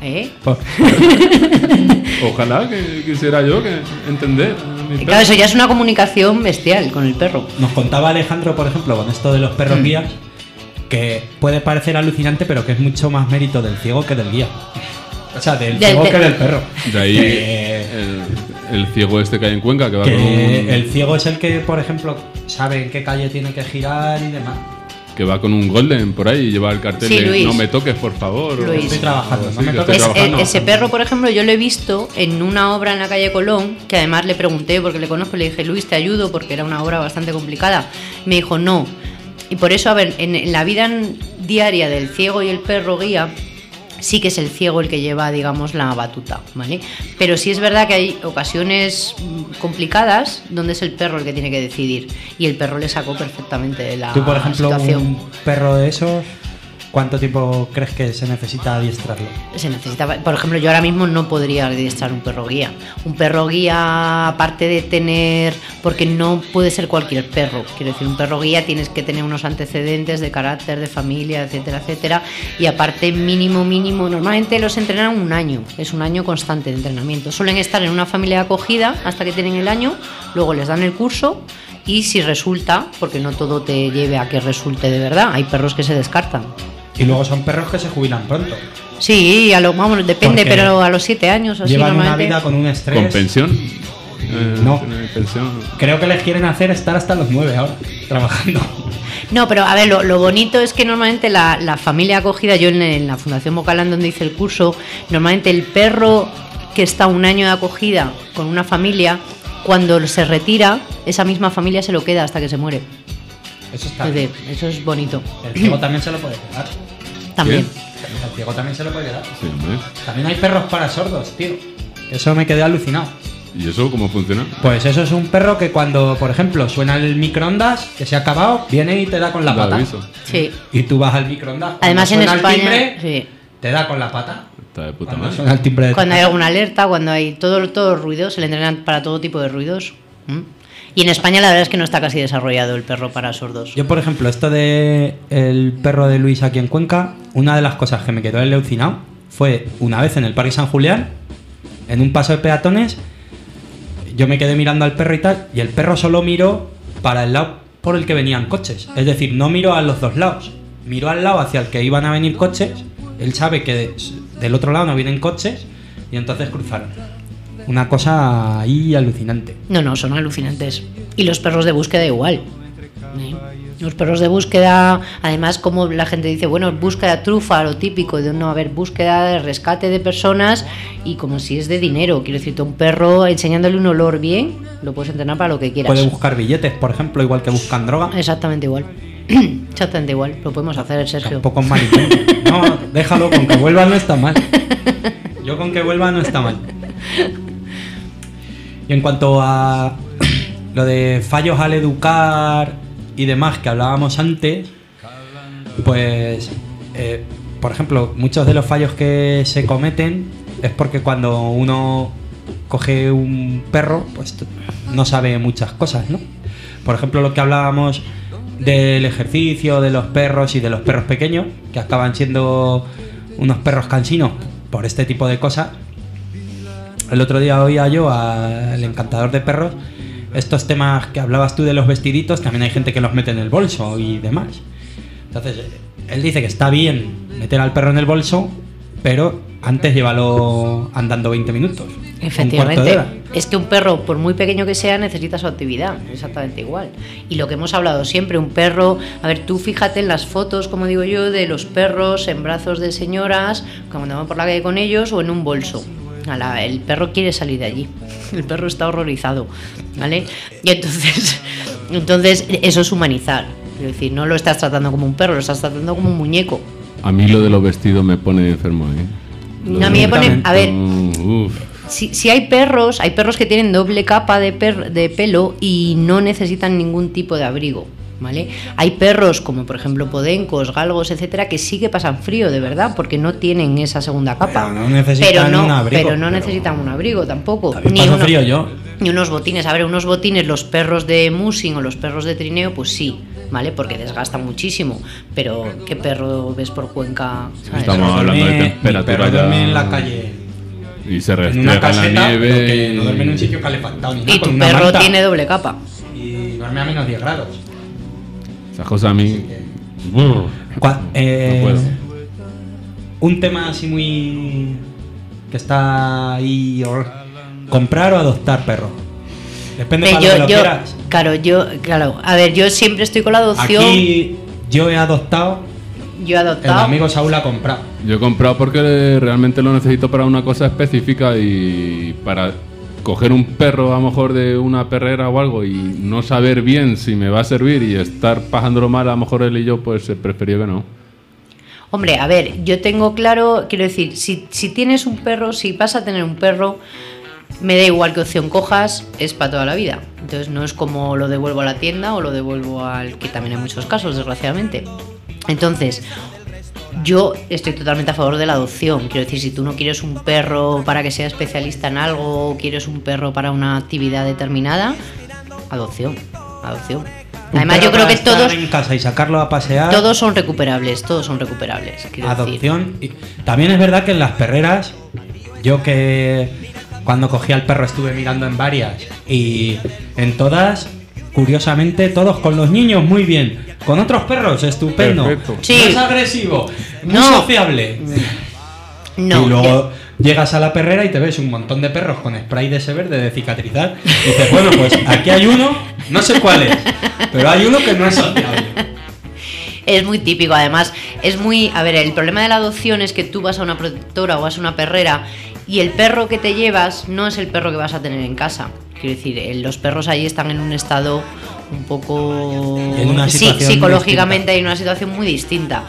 [SPEAKER 2] Ojalá que quisiera yo entender.
[SPEAKER 3] Claro, eso ya es una comunicación bestial con el perro.
[SPEAKER 1] Nos contaba Alejandro, por ejemplo, con esto de los perros guías, que puede parecer alucinante, pero que es mucho más mérito del ciego que del guía. O sea, del ciego que del perro.
[SPEAKER 2] De ahí el ciego este que hay en Cuenca, que va con un...
[SPEAKER 1] El ciego es el que, por ejemplo, sabe en qué calle tiene que girar y demás.
[SPEAKER 2] Que va con un golden por ahí y lleva el cartel
[SPEAKER 3] Sí,
[SPEAKER 2] de
[SPEAKER 3] Luis.
[SPEAKER 2] No me toques, por favor.
[SPEAKER 3] Luis.
[SPEAKER 1] Estoy trabajando, no me
[SPEAKER 2] que
[SPEAKER 1] toques.
[SPEAKER 2] estoy trabajando.
[SPEAKER 3] Ese perro, por ejemplo, yo lo he visto en una obra en la calle Colón, que además le pregunté, porque le conozco, le dije, Luis, te ayudo, porque era una obra bastante complicada. Me dijo, no. Y por eso, a ver, en la vida diaria del ciego y el perro guía, sí que es el ciego el que lleva, digamos, la batuta, ¿vale? Pero sí es verdad que hay ocasiones complicadas donde es el perro el que tiene que decidir, y el perro le sacó perfectamente de la
[SPEAKER 1] Tú, por ejemplo,
[SPEAKER 3] situación.
[SPEAKER 1] un perro de esos, ¿cuánto tiempo crees que se necesita adiestrarlo?
[SPEAKER 3] Se necesitaba, por ejemplo, yo ahora mismo no podría adiestrar un perro guía. Un perro guía, aparte de tener, porque no puede ser cualquier perro, quiero decir, un perro guía tienes que tener unos antecedentes de carácter, de familia, etcétera, etcétera, y aparte mínimo, normalmente los entrenan un año, es un año constante de entrenamiento. Suelen estar en una familia de acogida hasta que tienen el año, luego les dan el curso, y si resulta, porque no todo te lleve a que resulte de verdad, hay perros que se descartan.
[SPEAKER 1] Y luego son perros que se jubilan pronto.
[SPEAKER 3] Sí, vamos, depende,
[SPEAKER 1] Porque
[SPEAKER 3] pero a los 7 años así
[SPEAKER 1] llevan una
[SPEAKER 3] normalmente.
[SPEAKER 1] vida con un estrés.
[SPEAKER 2] ¿Con pensión?
[SPEAKER 1] No.
[SPEAKER 2] ¿Tiene pensión?
[SPEAKER 1] Creo que les quieren hacer estar hasta los 9 ahora, trabajando.
[SPEAKER 3] No, pero a ver, lo bonito es que normalmente la familia acogida, yo en la Fundación Bocalán donde hice el curso, normalmente el perro que está un año de acogida con una familia, cuando se retira, esa misma familia se lo queda hasta que se muere.
[SPEAKER 1] Eso está
[SPEAKER 3] Es
[SPEAKER 1] bien.
[SPEAKER 3] decir, eso es bonito.
[SPEAKER 1] El ciego también se lo puede quedar.
[SPEAKER 3] También.
[SPEAKER 1] El ciego también se lo puede quedar.
[SPEAKER 2] Sí, hombre.
[SPEAKER 1] También hay perros para sordos, tío. Eso me quedé alucinado.
[SPEAKER 2] ¿Y eso cómo funciona?
[SPEAKER 1] Pues eso es un perro que cuando, por ejemplo, suena el microondas, que se ha acabado, viene y te da con la
[SPEAKER 2] Da
[SPEAKER 1] pata.
[SPEAKER 2] aviso.
[SPEAKER 3] Sí.
[SPEAKER 1] Y tú vas al microondas. cuando
[SPEAKER 3] Además en
[SPEAKER 1] suena el
[SPEAKER 3] España,
[SPEAKER 1] timbre,
[SPEAKER 3] sí.
[SPEAKER 1] te da con la pata.
[SPEAKER 2] Está de puta
[SPEAKER 1] Cuando
[SPEAKER 2] madre.
[SPEAKER 1] suena el timbre de
[SPEAKER 3] Cuando
[SPEAKER 1] tu
[SPEAKER 3] hay
[SPEAKER 1] casa.
[SPEAKER 3] alguna alerta, cuando hay todo los ruidos, se le entrenan para todo tipo de ruidos. Y en España la verdad es que no está casi desarrollado el perro para sordos.
[SPEAKER 1] Yo, por ejemplo, esto de el perro de Luis aquí en Cuenca, una de las cosas que me quedó alucinado fue una vez en el Parque San Julián, en un paso de peatones, yo me quedé mirando al perro y tal, y el perro solo miró para el lado por el que venían coches. Es decir, no miró a los dos lados, miró al lado hacia el que iban a venir coches, él sabe que del otro lado no vienen coches, y entonces cruzaron. Una cosa ahí alucinante.
[SPEAKER 3] No, son alucinantes. Y los perros de búsqueda igual. Los perros de búsqueda, además, como la gente dice, bueno, búsqueda trufa, lo típico de no haber búsqueda de rescate de personas, y como si es de dinero. Quiero decirte, un perro enseñándole un olor bien, lo puedes entrenar para lo que quieras.
[SPEAKER 1] Puede buscar billetes, por ejemplo, igual que buscan droga.
[SPEAKER 3] Exactamente igual. Exactamente igual. Lo podemos hacer, Sergio.
[SPEAKER 1] Tampoco es mal invento. No, déjalo, con que vuelva no está mal. Yo con que vuelva no está mal. Y en cuanto a lo de fallos al educar y demás que hablábamos antes, pues por ejemplo, muchos de los fallos que se cometen es porque cuando uno coge un perro, pues no sabe muchas cosas, ¿no? Por ejemplo, lo que hablábamos del ejercicio de los perros y de los perros pequeños, que acaban siendo unos perros cansinos por este tipo de cosas. El otro día oía yo al encantador de perros estos temas que hablabas tú de los vestiditos, también hay gente que los mete en el bolso y demás. Entonces, él dice que está bien meter al perro en el bolso, pero antes llévalo andando 20 minutos.
[SPEAKER 3] Efectivamente, es que un perro, por muy pequeño que sea, necesita su actividad, exactamente igual. Y lo que hemos hablado siempre, un perro, a ver, tú fíjate en las fotos, como digo yo, de los perros en brazos de señoras, cuando van por la calle con ellos, o en un bolso. El perro quiere salir de allí, el perro está horrorizado, ¿vale? Y entonces eso es humanizar, es decir, no lo estás tratando como un perro, lo estás tratando como un muñeco.
[SPEAKER 2] A mí lo de los vestidos me pone enfermo, ¿eh?
[SPEAKER 3] No, a mí me pone, a ver, si hay perros que tienen doble capa de pelo y no necesitan ningún tipo de abrigo, ¿vale? Hay perros como por ejemplo podencos, galgos, etcétera, que sí que pasan frío de verdad porque no tienen esa segunda capa.
[SPEAKER 1] Pero no necesitan un abrigo.
[SPEAKER 3] Pero no necesitan un abrigo tampoco.
[SPEAKER 1] Paso frío yo.
[SPEAKER 3] Ni unos botines. A ver, unos botines, los perros de musing o los perros de trineo, pues sí, ¿vale? Porque desgastan muchísimo. Pero ¿qué perro ves por Cuenca? ¿Sabes?
[SPEAKER 2] Estamos hablando de temperatura ya.
[SPEAKER 1] Duerme en la calle.
[SPEAKER 2] Y se
[SPEAKER 1] En una
[SPEAKER 2] restriega
[SPEAKER 1] caseta,
[SPEAKER 2] en la nieve.
[SPEAKER 1] no duerme en un sitio calefactado ni nada.
[SPEAKER 3] Y tu
[SPEAKER 1] con una
[SPEAKER 3] perro
[SPEAKER 1] manta.
[SPEAKER 3] tiene doble capa.
[SPEAKER 1] Y duerme a menos 10 grados.
[SPEAKER 2] Esas cosas a mí.
[SPEAKER 1] No
[SPEAKER 2] puedo.
[SPEAKER 1] Un tema así muy. Que está ahí. Comprar o adoptar perro. Depende de lo que lo quieras.
[SPEAKER 3] Claro. A ver, yo siempre estoy con la adopción.
[SPEAKER 1] Aquí yo he adoptado. El amigo Saúl ha comprado.
[SPEAKER 2] Yo he comprado porque realmente lo necesito para una cosa específica y para coger un perro a lo mejor de una perrera o algo y no saber bien si me va a servir y estar pasándolo mal, a lo mejor él y yo pues preferido que no.
[SPEAKER 3] Hombre, a ver, yo tengo claro, quiero decir, si tienes un perro, si vas a tener un perro, me da igual qué opción cojas, es para toda la vida. Entonces no es como lo devuelvo a la tienda o lo devuelvo al, que también hay muchos casos, desgraciadamente. Entonces, yo estoy totalmente a favor de la adopción. Quiero decir, si tú no quieres un perro para que sea especialista en algo o quieres un perro para una actividad determinada, adopción. Además, yo creo que todos
[SPEAKER 1] en casa y sacarlo a pasear.
[SPEAKER 3] Todos son recuperables.
[SPEAKER 1] Adopción. Y también es verdad que en las perreras, yo que cuando cogí al perro estuve mirando en varias y en todas, curiosamente, todos con los niños muy bien. Con otros perros, estupendo.
[SPEAKER 3] Sí.
[SPEAKER 1] No es agresivo, muy sociable.
[SPEAKER 3] No.
[SPEAKER 1] Y luego llegas a la perrera y te ves un montón de perros con spray de ese verde de cicatrizar. Y dices, bueno, pues aquí hay uno, no sé cuál es, pero hay uno que no es sociable.
[SPEAKER 3] Es muy típico, además, es muy... A ver, el problema de la adopción es que tú vas a una protectora o vas a una perrera y el perro que te llevas no es el perro que vas a tener en casa. Quiero decir, los perros allí están en un estado un poco...
[SPEAKER 1] En una situación
[SPEAKER 3] psicológicamente hay una situación muy distinta.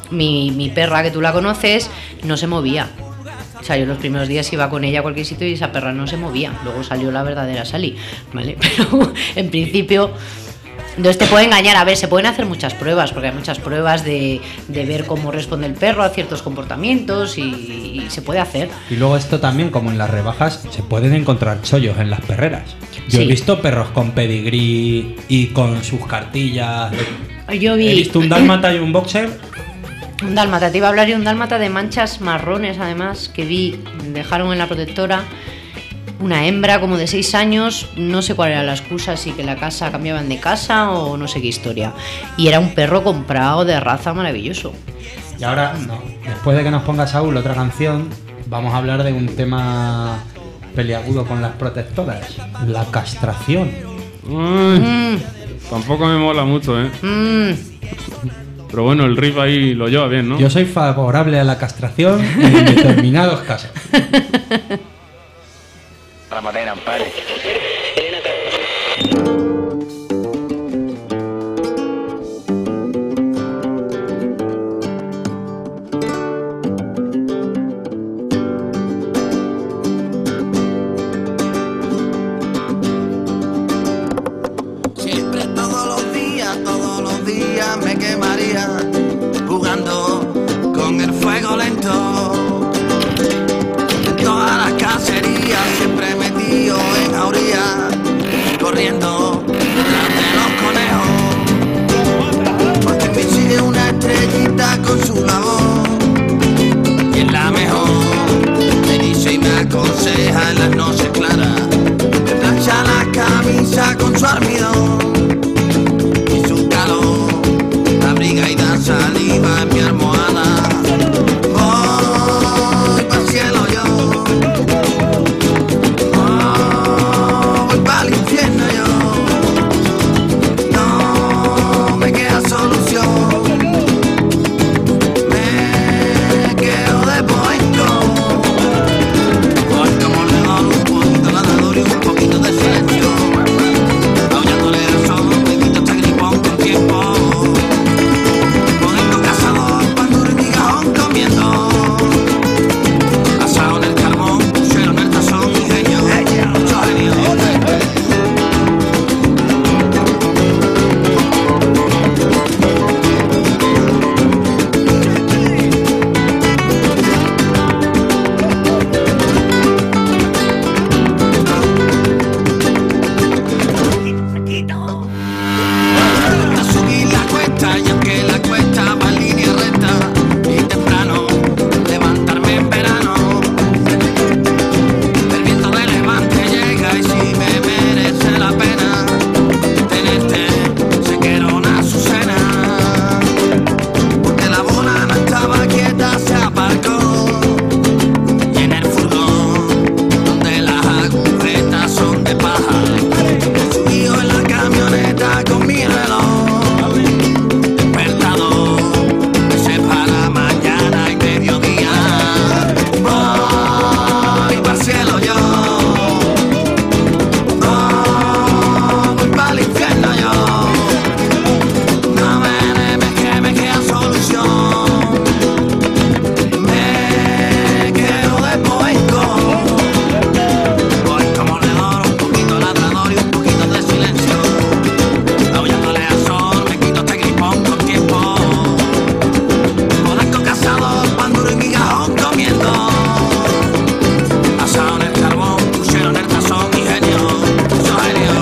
[SPEAKER 3] Mi perra, que tú la conoces, no se movía. O sea, yo los primeros días iba con ella a cualquier sitio y esa perra no se movía. Luego salió la verdadera Sally, ¿vale? Pero en principio... Entonces te puede engañar. A ver, se pueden hacer muchas pruebas, porque hay muchas pruebas de ver cómo responde el perro a ciertos comportamientos y se puede hacer.
[SPEAKER 1] Y luego esto también, como en las rebajas, se pueden encontrar chollos en las perreras. Yo
[SPEAKER 3] Sí.
[SPEAKER 1] he visto perros con pedigrí y con sus cartillas.
[SPEAKER 3] Yo vi...
[SPEAKER 1] He visto un dálmata y un boxer.
[SPEAKER 3] Un dálmata, te iba a hablar de un dálmata de manchas marrones, además, que dejaron en la protectora. Una hembra como de 6 años, no sé cuál era la excusa, si que la casa cambiaban de casa o no sé qué historia. Y era un perro comprado de raza maravilloso.
[SPEAKER 1] Y ahora, no, después de que nos ponga Saúl otra canción, vamos a hablar de un tema peliagudo con las protectoras, la castración.
[SPEAKER 2] Tampoco me mola mucho, Pero bueno, el riff ahí lo lleva bien, ¿no?
[SPEAKER 1] Yo soy favorable a la castración en determinados casos.
[SPEAKER 7] Ramadena, pare.
[SPEAKER 8] Siempre todos los días me quemaría jugando con el fuego.
[SPEAKER 7] las noches claras, te plancha la camisa con su almidón y su calor, abriga y da saliva en mi almohada. Voy pa'l cielo yo, voy pa'l infierno yo, no me queda solución, me quedo de poenco. Voy como alrededor, un poquito ladrador y un poquito de silencio, aullándole al sol, me quito este gripón con tiempo. Podenco cazador, pan duro y migajón comiendo, asado en el carbón, puchero en el tazón, ingenio, mucho genio. A subir la cuesta y aunque la cuesta va en línea recta y temprano levantarme en verano, el viento de levante llega y si me merece la pena tenerte se quiero una azucena, porque la bola no estaba quieta, se aparcó y en el furgón donde las agujetas son de paja he subido en la camioneta con mi reloj despertador, me separa mañana y mediodía. Voy pa'l cielo yo, voy pa'l infierno yo, no me queda solución, me quedo de poenco. Voy como alrededor, un poquito ladrador y un poquito de silencio, aullándole al sol, me quito este gripón con tiempo. Podenco cazador, pan duro y migajón comiendo, asado en el carbón, puchero en el tazón, ingenio, mucho genio.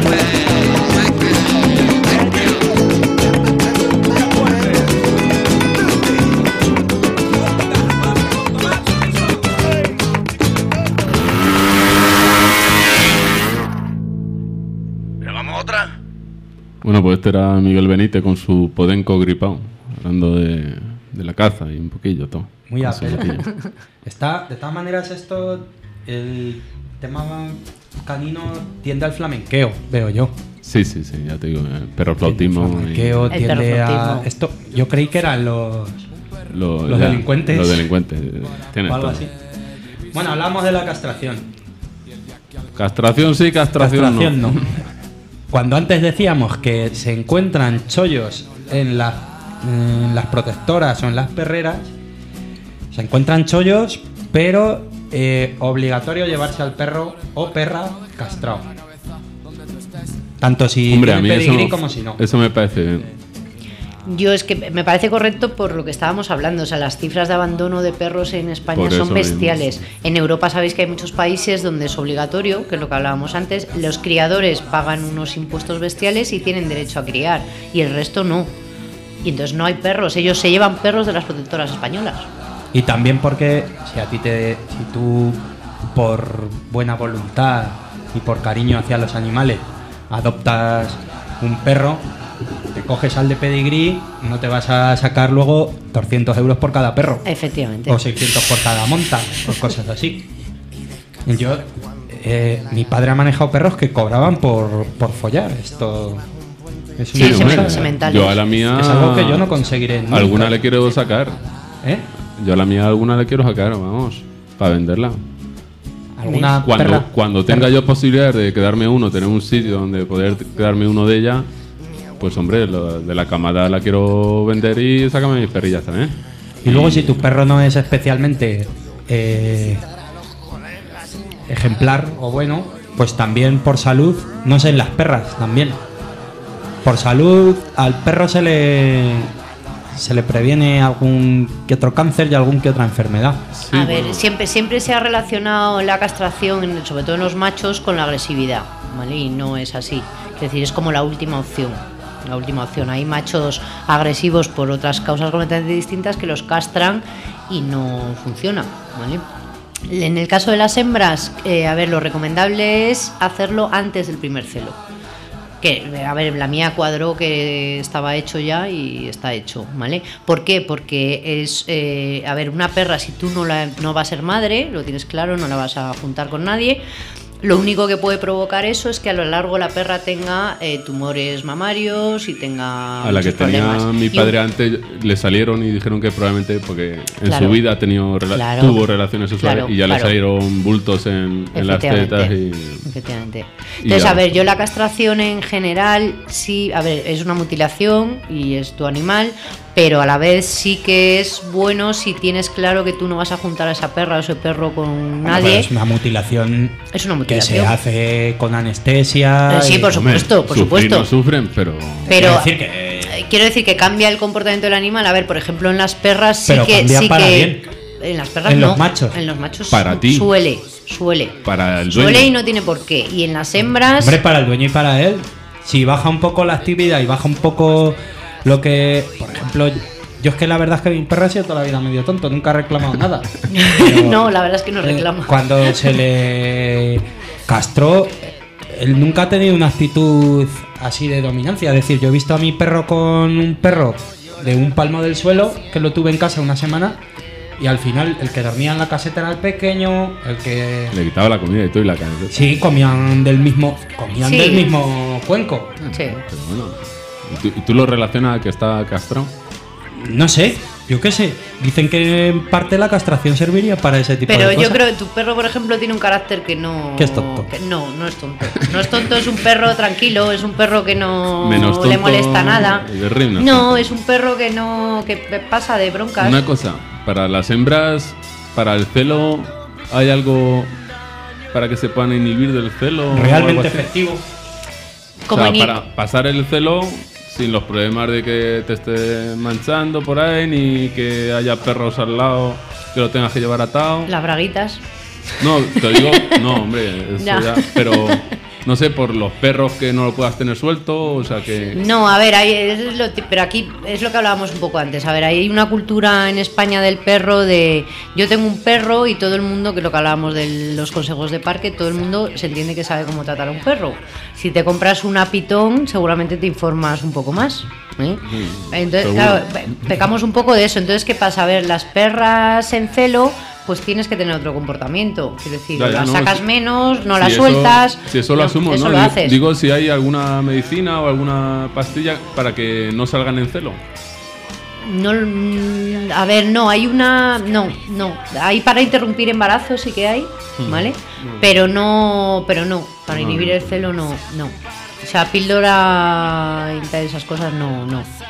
[SPEAKER 7] Pero vamos otra.
[SPEAKER 2] Bueno, pues este era Miguel Benítez con su Podenco gripao, hablando de la caza y un poquillo todo.
[SPEAKER 1] Muy
[SPEAKER 2] Con su
[SPEAKER 1] apel.
[SPEAKER 2] botillo.
[SPEAKER 1] Está, de todas maneras, esto, el tema canino tiende al flamenqueo, veo yo.
[SPEAKER 2] Sí, ya te digo, el perroflautismo.
[SPEAKER 1] El flamenqueo
[SPEAKER 3] El
[SPEAKER 1] tiende a
[SPEAKER 3] perroflautismo.
[SPEAKER 1] esto. Yo creí que eran los
[SPEAKER 2] Los
[SPEAKER 1] delincuentes.
[SPEAKER 2] Los delincuentes. Tienen
[SPEAKER 1] o algo
[SPEAKER 2] todo.
[SPEAKER 1] así. Bueno, hablamos de la castración.
[SPEAKER 2] Castración sí, castración no.
[SPEAKER 1] Cuando antes decíamos que se encuentran chollos en las protectoras o en las perreras, se encuentran chollos, pero obligatorio llevarse al perro o perra castrado. Tanto si
[SPEAKER 2] Hombre, a
[SPEAKER 1] tiene
[SPEAKER 2] mí
[SPEAKER 1] pedigrí
[SPEAKER 2] eso,
[SPEAKER 1] como si no.
[SPEAKER 2] eso me parece bien.
[SPEAKER 3] Yo es que me parece correcto por lo que estábamos hablando, o sea, las cifras de abandono de perros en España
[SPEAKER 2] Por
[SPEAKER 3] son
[SPEAKER 2] eso
[SPEAKER 3] bestiales. En Europa sabéis que hay muchos países donde es obligatorio, que es lo que hablábamos antes, los criadores pagan unos impuestos bestiales y tienen derecho a criar, y el resto no. Y entonces no hay perros, ellos se llevan perros de las protectoras españolas.
[SPEAKER 1] Y también porque si tú por buena voluntad y por cariño hacia los animales adoptas un perro, te coges al de pedigrí, no te vas a sacar luego 200 euros por cada perro.
[SPEAKER 3] Efectivamente.
[SPEAKER 1] O 600 por cada monta, o cosas así. Yo, mi padre ha manejado perros que cobraban por follar. Esto es
[SPEAKER 3] Sí,
[SPEAKER 1] una
[SPEAKER 2] hombre,
[SPEAKER 1] cosa-
[SPEAKER 3] sementales.
[SPEAKER 2] yo a la mía
[SPEAKER 1] es algo que yo no conseguiré nunca.
[SPEAKER 2] alguna le quiero sacar.
[SPEAKER 1] ¿Eh?
[SPEAKER 2] Yo a la mía alguna le quiero sacar, vamos, para venderla.
[SPEAKER 1] ¿Alguna
[SPEAKER 2] Cuando,
[SPEAKER 1] perra?
[SPEAKER 2] cuando tenga yo posibilidad de quedarme uno, tener un sitio donde poder quedarme uno de ellas, pues hombre, de la camada la quiero vender y sácame mis perrillas también.
[SPEAKER 1] Y luego si tu perro no es especialmente ejemplar o bueno, pues también por salud, no sé, en las perras también. Por salud al perro se le previene algún que otro cáncer y algún que otra enfermedad.
[SPEAKER 2] Sí,
[SPEAKER 3] A ver,
[SPEAKER 2] bueno.
[SPEAKER 3] siempre se ha relacionado la castración, sobre todo en los machos, con la agresividad, ¿vale? Y no es así. Es decir, es como la última opción. La última opción. Hay machos agresivos por otras causas completamente distintas que los castran y no funciona, ¿vale? En el caso de las hembras, a ver, lo recomendable es hacerlo antes del primer celo. Que, a ver, la mía cuadró que estaba hecho ya y está hecho, ¿vale? ¿Por qué? Porque es, a ver, una perra, si tú no va a ser madre, lo tienes claro, no la vas a juntar con nadie. Lo único que puede provocar eso es que a lo largo la perra tenga tumores mamarios y tenga
[SPEAKER 2] a la que
[SPEAKER 3] problemas.
[SPEAKER 2] tenía mi padre antes le salieron y dijeron que probablemente porque en
[SPEAKER 3] Claro.
[SPEAKER 2] su vida ha tenido tuvo relaciones sexuales y ya le salieron bultos en las tetas y
[SPEAKER 3] Efectivamente.
[SPEAKER 2] y
[SPEAKER 3] Entonces,
[SPEAKER 2] ya.
[SPEAKER 3] a ver, yo la castración en general sí, a ver, es una mutilación y es tu animal, pero a la vez sí que es bueno si tienes claro que tú no vas a juntar a esa perra o ese perro con
[SPEAKER 1] Bueno,
[SPEAKER 3] nadie.
[SPEAKER 1] pero es una mutilación.
[SPEAKER 3] Es una
[SPEAKER 1] Que se
[SPEAKER 3] mutilación.
[SPEAKER 1] hace con anestesia.
[SPEAKER 3] Sí, por
[SPEAKER 2] Hombre,
[SPEAKER 3] supuesto, por
[SPEAKER 2] sufrir
[SPEAKER 3] supuesto.
[SPEAKER 2] no sufren, pero
[SPEAKER 3] Pero
[SPEAKER 1] Quiero decir que-
[SPEAKER 3] quiero decir que cambia el comportamiento del animal. A ver, por ejemplo, en las perras sí
[SPEAKER 1] Pero
[SPEAKER 3] que
[SPEAKER 1] cambia
[SPEAKER 3] sí
[SPEAKER 1] para
[SPEAKER 3] que
[SPEAKER 1] bien.
[SPEAKER 3] en las perras
[SPEAKER 1] En
[SPEAKER 3] no.
[SPEAKER 1] los machos.
[SPEAKER 3] En los machos
[SPEAKER 2] Para ti.
[SPEAKER 3] suele.
[SPEAKER 2] para el dueño.
[SPEAKER 3] Suele y no tiene por qué. Y en las hembras
[SPEAKER 1] Hombre, para el dueño y para él. Si baja un poco la actividad y baja un poco lo que. Por ejemplo, yo es que la verdad es que mi perro ha sido toda la vida medio tonto, nunca ha reclamado nada. Pero,
[SPEAKER 3] no, la verdad es que no reclama.
[SPEAKER 1] Cuando se le castró, él nunca ha tenido una actitud así de dominancia. Es decir, yo he visto a mi perro con un perro de un palmo del suelo, que lo tuve en casa una semana, y al final el que dormía en la caseta era el pequeño, el que...
[SPEAKER 2] Le quitaba la comida y todo y la camiseta.
[SPEAKER 1] Sí, comían del mismo
[SPEAKER 3] Sí.
[SPEAKER 1] del mismo cuenco.
[SPEAKER 3] Sí.
[SPEAKER 2] Pero bueno, ¿y tú lo relacionas a que está castrado?
[SPEAKER 1] No sé, yo qué sé. Dicen que en parte la castración serviría para ese tipo
[SPEAKER 3] Pero
[SPEAKER 1] de
[SPEAKER 3] yo
[SPEAKER 1] cosas.
[SPEAKER 3] creo que tu perro, por ejemplo, tiene un carácter que no...
[SPEAKER 1] Que es tonto.
[SPEAKER 3] No es tonto. No es tonto, es un perro tranquilo, es un perro que no
[SPEAKER 2] Menos
[SPEAKER 3] le
[SPEAKER 2] tonto
[SPEAKER 3] molesta nada.
[SPEAKER 2] el de Rim,
[SPEAKER 3] No,
[SPEAKER 2] tonto.
[SPEAKER 3] es un perro que no que pasa de broncas.
[SPEAKER 2] Una cosa, para las hembras, para el celo, ¿hay algo para que se puedan inhibir del celo? o algo
[SPEAKER 1] Realmente
[SPEAKER 2] así?
[SPEAKER 1] efectivo.
[SPEAKER 3] Como
[SPEAKER 2] o sea,
[SPEAKER 3] ni-
[SPEAKER 2] para pasar el celo sin los problemas de que te esté manchando por ahí, ni que haya perros al lado que lo tengas que llevar atado.
[SPEAKER 3] Las braguitas.
[SPEAKER 2] No, te digo, no, hombre, eso
[SPEAKER 3] Ya.
[SPEAKER 2] ya. Pero no sé, por los perros que no lo puedas tener suelto, o sea que.
[SPEAKER 3] No, a ver, pero aquí es lo que hablábamos un poco antes. A ver, hay una cultura en España del perro de yo tengo un perro y todo el mundo, que es lo que hablábamos de los consejos de parque, todo el mundo se entiende que sabe cómo tratar a un perro. Si te compras una pitón, seguramente te informas un poco más. ¿eh? Entonces,
[SPEAKER 2] seguro.
[SPEAKER 3] claro, pecamos un poco de eso. Entonces, ¿qué pasa? A ver, las perras en celo, pues tienes que tener otro comportamiento. Quiero decir,
[SPEAKER 2] Ya,
[SPEAKER 3] las
[SPEAKER 2] no,
[SPEAKER 3] sacas
[SPEAKER 2] si-
[SPEAKER 3] menos, no
[SPEAKER 2] si
[SPEAKER 3] las
[SPEAKER 2] eso-
[SPEAKER 3] sueltas.
[SPEAKER 2] Si eso lo
[SPEAKER 3] no,
[SPEAKER 2] asumo,
[SPEAKER 3] eso
[SPEAKER 2] ¿no?
[SPEAKER 3] lo haces.
[SPEAKER 2] Digo si hay alguna medicina o alguna pastilla para que no salgan en celo.
[SPEAKER 3] No, a ver, no, hay una. No. Hay para interrumpir embarazos, sí que hay, ¿vale? Pero no. Para inhibir el celo, no. O sea, píldora y tal, esas cosas, no.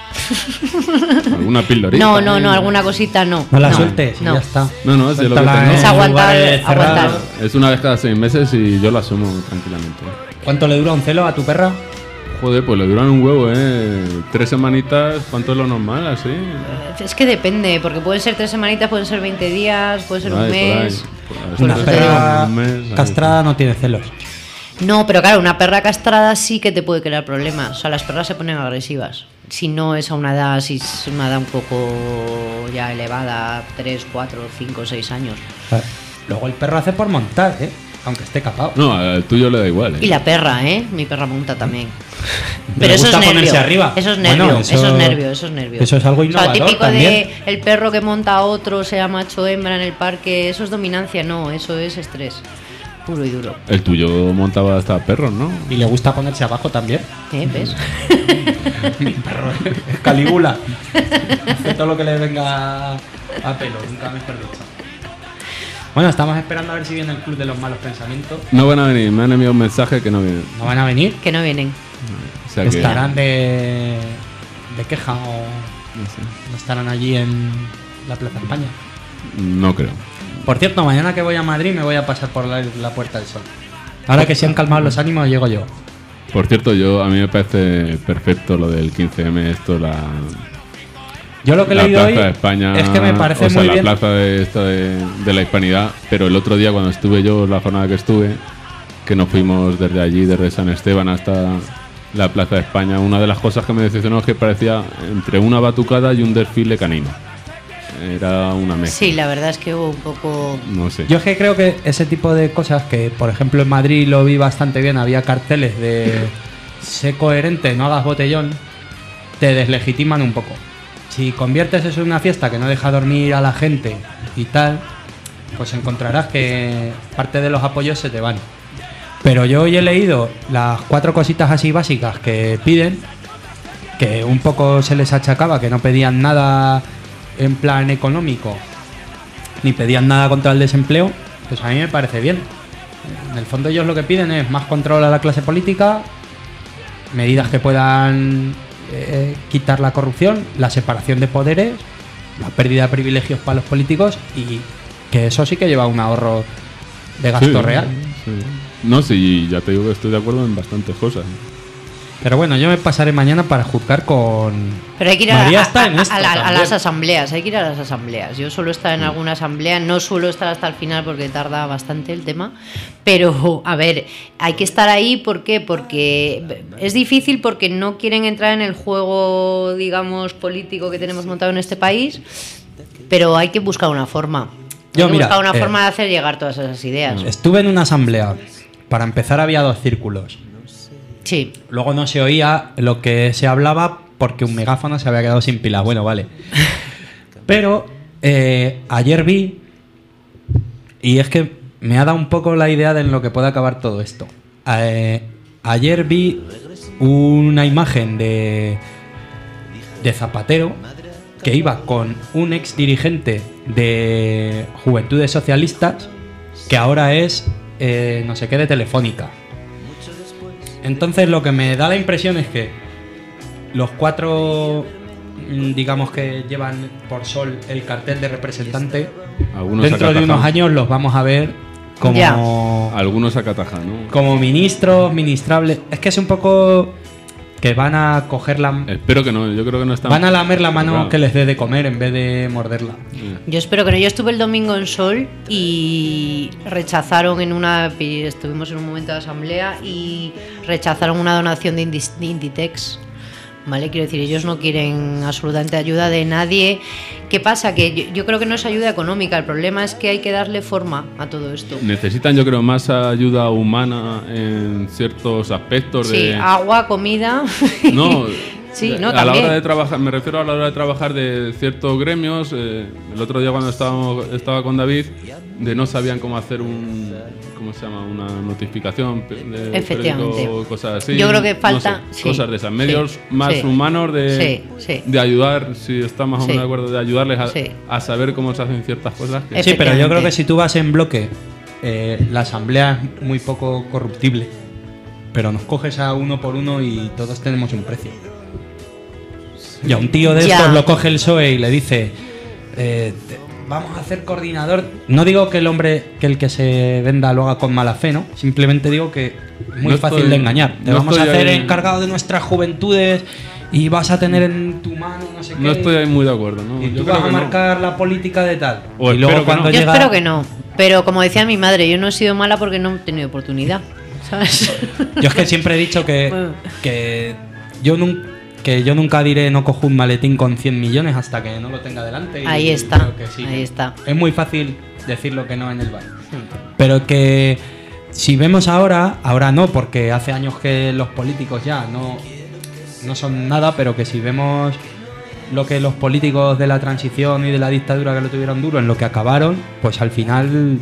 [SPEAKER 2] Alguna pildorita.
[SPEAKER 3] No, alguna cosita no.
[SPEAKER 1] No la sueltes y
[SPEAKER 3] no.
[SPEAKER 1] ya está.
[SPEAKER 2] No, es de lo que
[SPEAKER 1] Suéltala
[SPEAKER 2] tengo.
[SPEAKER 1] en
[SPEAKER 3] Es aguantar,
[SPEAKER 1] lugares cerrados.
[SPEAKER 3] aguantar.
[SPEAKER 2] Es una vez cada 6 meses y yo lo asumo tranquilamente.
[SPEAKER 1] ¿Cuánto le dura un celo a tu perra?
[SPEAKER 2] Joder, pues le duran un huevo, 3 semanitas, ¿cuánto es lo normal? Así.
[SPEAKER 3] Es que depende, porque pueden ser 3 semanitas, pueden ser 20 días, puede ser
[SPEAKER 2] Por
[SPEAKER 3] un
[SPEAKER 2] ahí,
[SPEAKER 3] mes.
[SPEAKER 2] por ahí.
[SPEAKER 3] Pues
[SPEAKER 1] Una
[SPEAKER 3] te
[SPEAKER 1] perra
[SPEAKER 2] un mes, ahí.
[SPEAKER 1] castrada no tiene celos.
[SPEAKER 3] No, pero claro, una perra castrada sí que te puede crear problemas. O sea, las perras se ponen agresivas. Si no es a una edad, si es una edad un poco ya elevada, 3, 4, 5, 6 años.
[SPEAKER 1] Luego el perro hace por montar, aunque esté capado.
[SPEAKER 2] No, al tuyo le da igual,
[SPEAKER 3] Y la perra, mi perra monta también.
[SPEAKER 1] Le
[SPEAKER 3] Pero eso es
[SPEAKER 1] gusta
[SPEAKER 3] nervio.
[SPEAKER 1] ponerse arriba.
[SPEAKER 3] Eso es
[SPEAKER 1] Bueno,
[SPEAKER 3] nervio,
[SPEAKER 1] eso-
[SPEAKER 3] eso es nervio, eso es nervio.
[SPEAKER 1] eso es algo
[SPEAKER 3] O sea,
[SPEAKER 1] innovador
[SPEAKER 3] típico
[SPEAKER 1] también.
[SPEAKER 3] de el perro que monta a otro, sea macho o hembra en el parque, eso es dominancia, no, eso es estrés. Puro y duro.
[SPEAKER 2] El tuyo montaba hasta perros, ¿no?
[SPEAKER 1] Y le gusta ponerse abajo también.
[SPEAKER 3] ¿Ves?
[SPEAKER 1] Mi perro es Calígula. Hace todo lo que le venga a pelo, nunca mejor dicho. Bueno, estamos esperando a ver si viene el Club de los Malos Pensamientos.
[SPEAKER 2] No van a venir, me han enviado un mensaje que no vienen.
[SPEAKER 1] ¿No van a venir?
[SPEAKER 3] Que no vienen.
[SPEAKER 2] O sea que.
[SPEAKER 1] ¿Estarán de queja o
[SPEAKER 2] No sé.
[SPEAKER 1] no estarán allí en la Plaza España?
[SPEAKER 2] No creo.
[SPEAKER 1] Por cierto, mañana que voy a Madrid me voy a pasar por la Puerta del Sol. Ahora que se han calmado los ánimos, llego yo.
[SPEAKER 2] Por cierto, a mí me parece perfecto lo del 15M, esto,
[SPEAKER 1] Yo lo que he
[SPEAKER 2] la
[SPEAKER 1] leído
[SPEAKER 2] Plaza
[SPEAKER 1] hoy
[SPEAKER 2] de España,
[SPEAKER 1] es que me parece
[SPEAKER 2] o sea,
[SPEAKER 1] muy
[SPEAKER 2] la
[SPEAKER 1] bien.
[SPEAKER 2] plaza de la Hispanidad, pero el otro día cuando estuve yo, la jornada que estuve, que nos fuimos desde allí, desde San Esteban hasta la Plaza de España, una de las cosas que me decepcionó es que parecía entre una batucada y un desfile canino. era una mezcla.
[SPEAKER 3] Sí, la verdad es que hubo un poco...
[SPEAKER 2] No sé.
[SPEAKER 1] Yo es que creo que ese tipo de cosas que, por ejemplo, en Madrid lo vi bastante bien, había carteles de sé coherente, no hagas botellón, te deslegitiman un poco. Si conviertes eso en una fiesta que no deja dormir a la gente y tal, pues encontrarás que parte de los apoyos se te van. Pero yo hoy he leído las 4 cositas así básicas que piden, que un poco se les achacaba, que no pedían nada en plan económico, ni pedían nada contra el desempleo, pues a mí me parece bien. En el fondo ellos lo que piden es más control a la clase política, medidas que puedan quitar la corrupción, la separación de poderes, la pérdida de privilegios para los políticos, y que eso sí que lleva un ahorro de gasto real.
[SPEAKER 2] Sí. No, sí, ya te digo que estoy de acuerdo en bastantes cosas.
[SPEAKER 1] Pero bueno, yo me pasaré mañana para juzgar con...
[SPEAKER 3] Pero hay que ir
[SPEAKER 1] María está en esto
[SPEAKER 3] a
[SPEAKER 1] también.
[SPEAKER 3] las asambleas, hay que ir a las asambleas. Yo suelo estar en alguna asamblea, no suelo estar hasta el final porque tarda bastante el tema, pero a ver, hay que estar ahí, ¿por qué? Porque es difícil, porque no quieren entrar en el juego, digamos, político que tenemos montado en este país, pero hay que buscar una forma. Hay que buscar una forma de hacer llegar todas esas ideas.
[SPEAKER 1] Estuve en una asamblea. Para empezar había 2 círculos.
[SPEAKER 3] Sí.
[SPEAKER 1] Luego no se oía lo que se hablaba porque un megáfono se había quedado sin pilas. Bueno, vale. Pero ayer vi, y es que me ha dado un poco la idea de en lo que puede acabar todo esto. Ayer vi una imagen de Zapatero que iba con un ex dirigente de Juventudes Socialistas que ahora es no sé qué de Telefónica. Entonces lo que me da la impresión es que los 4, digamos, que llevan por sol el cartel de representante,
[SPEAKER 2] Algunos
[SPEAKER 1] dentro de unos años los vamos a ver como
[SPEAKER 2] algunos a Cataja, ¿no?
[SPEAKER 1] como ministros, ministrables. Es que es un poco que van a coger la...
[SPEAKER 2] Espero que no, yo creo que no están...
[SPEAKER 1] Van a lamer la mano
[SPEAKER 2] Claro.
[SPEAKER 1] que les dé de comer en vez de morderla.
[SPEAKER 3] Yo espero que no. Yo estuve el domingo en Sol y rechazaron estuvimos en un momento de asamblea y rechazaron una donación de Inditex. ¿Vale? Quiero decir, ellos no quieren absolutamente ayuda de nadie. ¿Qué pasa? Que yo creo que no es ayuda económica. El problema es que hay que darle forma a todo esto.
[SPEAKER 2] Necesitan, yo creo, más ayuda humana en ciertos aspectos.
[SPEAKER 3] Sí, agua, comida.
[SPEAKER 2] No,
[SPEAKER 3] sí, no,
[SPEAKER 2] a la
[SPEAKER 3] también.
[SPEAKER 2] hora de trabajar, me refiero a la hora de trabajar de ciertos gremios. El otro día cuando estaba con David, no sabían cómo hacer ¿cómo se llama? Una notificación de
[SPEAKER 3] Efectivamente.
[SPEAKER 2] periódico, cosas así.
[SPEAKER 3] Yo creo que falta,
[SPEAKER 2] no sé,
[SPEAKER 3] sí,
[SPEAKER 2] cosas de esas, medios
[SPEAKER 3] sí,
[SPEAKER 2] más
[SPEAKER 3] sí,
[SPEAKER 2] humanos
[SPEAKER 3] sí.
[SPEAKER 2] de ayudar, si estamos más o
[SPEAKER 3] Sí.
[SPEAKER 2] menos de acuerdo, de ayudarles
[SPEAKER 3] Sí.
[SPEAKER 2] a saber cómo se hacen ciertas cosas. Que-
[SPEAKER 1] Sí, pero yo creo
[SPEAKER 3] Efectivamente.
[SPEAKER 1] que si tú vas en bloque, la asamblea es muy poco corruptible. Pero nos coges a uno por uno y todos tenemos un precio. Y a un tío de
[SPEAKER 3] Ya.
[SPEAKER 1] estos lo coge el PSOE y le dice, vamos a hacer coordinador. No digo que el que se venda lo haga con mala fe, ¿no? Simplemente digo que es muy
[SPEAKER 2] No
[SPEAKER 1] fácil
[SPEAKER 2] estoy-
[SPEAKER 1] de engañar. Te
[SPEAKER 2] no
[SPEAKER 1] vamos a
[SPEAKER 2] estoy
[SPEAKER 1] hacer
[SPEAKER 2] ahí-
[SPEAKER 1] encargado de nuestras juventudes y vas a tener en tu mano no sé qué.
[SPEAKER 2] No estoy ahí muy de acuerdo, ¿no?
[SPEAKER 1] Y
[SPEAKER 2] Yo
[SPEAKER 1] tú
[SPEAKER 2] creo
[SPEAKER 1] vas a
[SPEAKER 2] que no.
[SPEAKER 1] marcar la política de tal.
[SPEAKER 2] O
[SPEAKER 1] y luego
[SPEAKER 2] espero que
[SPEAKER 1] cuando
[SPEAKER 2] no.
[SPEAKER 3] Yo
[SPEAKER 1] llega...
[SPEAKER 3] espero que no. Pero como decía mi madre, yo no he sido mala porque no he tenido oportunidad. ¿Sabes?
[SPEAKER 1] Yo es que siempre he dicho
[SPEAKER 3] Bueno.
[SPEAKER 1] que yo nunca diré no cojo un maletín con 100 millones hasta que no lo tenga delante. Y
[SPEAKER 3] Ahí está,
[SPEAKER 1] creo que sí.
[SPEAKER 3] ahí está.
[SPEAKER 1] Es muy fácil decirlo que no en el bar. Pero que si vemos ahora no, porque hace años que los políticos ya no son nada, pero que si vemos lo que los políticos de la transición y de la dictadura que lo tuvieron duro en lo que acabaron, pues al final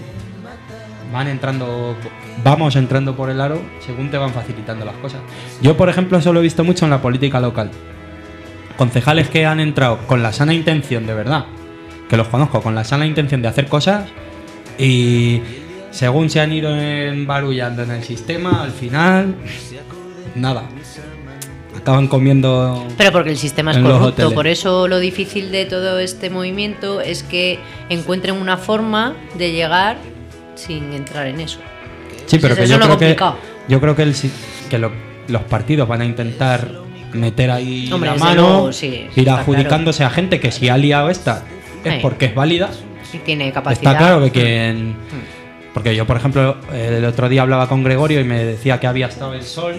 [SPEAKER 1] vamos entrando por el aro según te van facilitando las cosas. Yo, por ejemplo, eso lo he visto mucho en la política local. Concejales que han entrado con la sana intención, de verdad, que los conozco, con la sana intención de hacer cosas, y según se han ido embarullando en el sistema, al final, nada. Acaban comiendo...
[SPEAKER 3] Pero porque el sistema es
[SPEAKER 1] en los
[SPEAKER 3] corrupto.
[SPEAKER 1] hoteles.
[SPEAKER 3] Por eso lo difícil de todo este movimiento es que encuentren una forma de llegar sin entrar en eso.
[SPEAKER 1] Sí, pero
[SPEAKER 3] Eso
[SPEAKER 1] que
[SPEAKER 3] es
[SPEAKER 1] yo
[SPEAKER 3] lo
[SPEAKER 1] creo
[SPEAKER 3] complicado.
[SPEAKER 1] yo creo que los partidos van a intentar meter ahí
[SPEAKER 3] Hombre,
[SPEAKER 1] la
[SPEAKER 3] desde
[SPEAKER 1] mano,
[SPEAKER 3] luego, sí,
[SPEAKER 1] ir
[SPEAKER 3] está
[SPEAKER 1] adjudicándose a gente que si ha liado esta es
[SPEAKER 3] Sí.
[SPEAKER 1] porque es válida.
[SPEAKER 3] Y tiene capacidad.
[SPEAKER 1] Está claro que quien... Porque yo, por ejemplo, el otro día hablaba con Gregorio y me decía que había estado el Sol,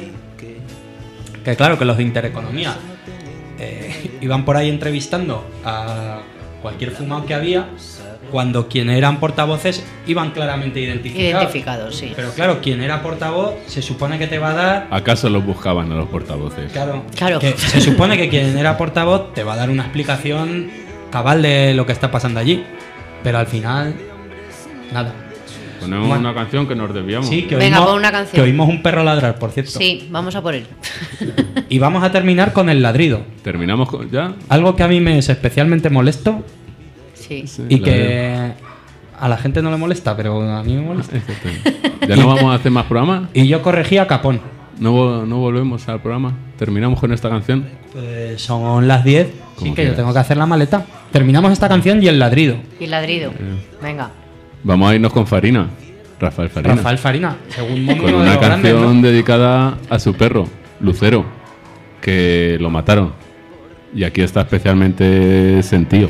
[SPEAKER 1] que claro, que los de Intereconomía iban por ahí entrevistando a cualquier fumado que había, cuando quien eran portavoces iban claramente
[SPEAKER 3] Identificados, sí.
[SPEAKER 1] Pero claro, quien era portavoz se supone que te va a dar...
[SPEAKER 2] ¿Acaso los buscaban a los portavoces?
[SPEAKER 1] Claro.
[SPEAKER 3] Que
[SPEAKER 1] Se supone que quien era portavoz te va a dar una explicación cabal de lo que está pasando allí. Pero al final, nada.
[SPEAKER 2] Ponemos una canción que nos desviamos.
[SPEAKER 1] Sí, que
[SPEAKER 3] Venga,
[SPEAKER 1] oímos,
[SPEAKER 3] pon una canción.
[SPEAKER 1] Que oímos un perro ladrar, por cierto.
[SPEAKER 3] Sí, vamos a por él.
[SPEAKER 1] Y vamos a terminar con el ladrido.
[SPEAKER 2] ¿Terminamos ya?
[SPEAKER 1] Algo que a mí me es especialmente molesto
[SPEAKER 3] Sí.
[SPEAKER 1] y que a la gente no le molesta, pero a mí me molesta.
[SPEAKER 2] ¿Ya no vamos a hacer más programas?
[SPEAKER 1] Y yo corregí a Capón.
[SPEAKER 2] ¿No volvemos al programa? ¿Terminamos con esta canción?
[SPEAKER 1] Pues son las 10,
[SPEAKER 2] Como
[SPEAKER 1] sí que
[SPEAKER 2] quieras.
[SPEAKER 1] yo tengo que hacer la maleta. Terminamos esta canción y el ladrido.
[SPEAKER 3] Y ladrido. Venga.
[SPEAKER 2] Vamos a irnos con Farina. Rafael Farina.
[SPEAKER 1] Rafael Farina, segundo
[SPEAKER 2] Con
[SPEAKER 1] uno de
[SPEAKER 2] una
[SPEAKER 1] los grandes,
[SPEAKER 2] canción
[SPEAKER 1] ¿no?
[SPEAKER 2] dedicada a su perro, Lucero, que lo mataron. Y aquí está especialmente sentido.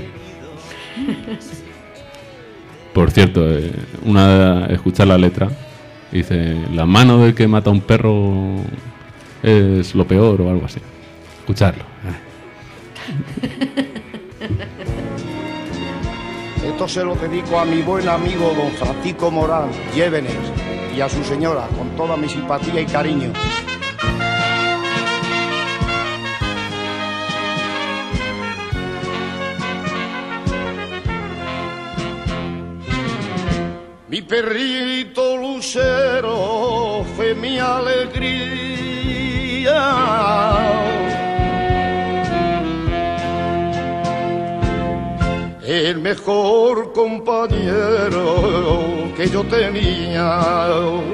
[SPEAKER 2] Por cierto, escuchar la letra. Dice, la mano del que mata a un perro es lo peor o algo así. Escucharlo.
[SPEAKER 8] Esto se lo dedico a mi buen amigo don Francisco Morán, Llévenes, y a su señora, con toda mi simpatía y cariño. Mi perrito Lucero fue mi alegría. El mejor compañero que yo tenía.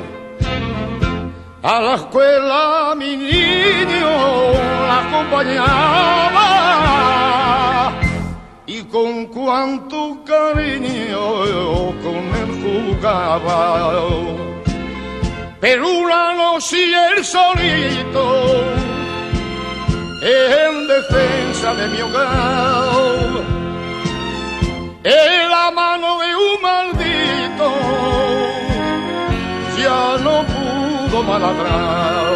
[SPEAKER 8] A la escuela mi niño la acompañaba y con cuánto cariño con él jugaba. Pero una noche él solito en defensa de mi hogar, en la mano de un maldito ya no pudo maladrar.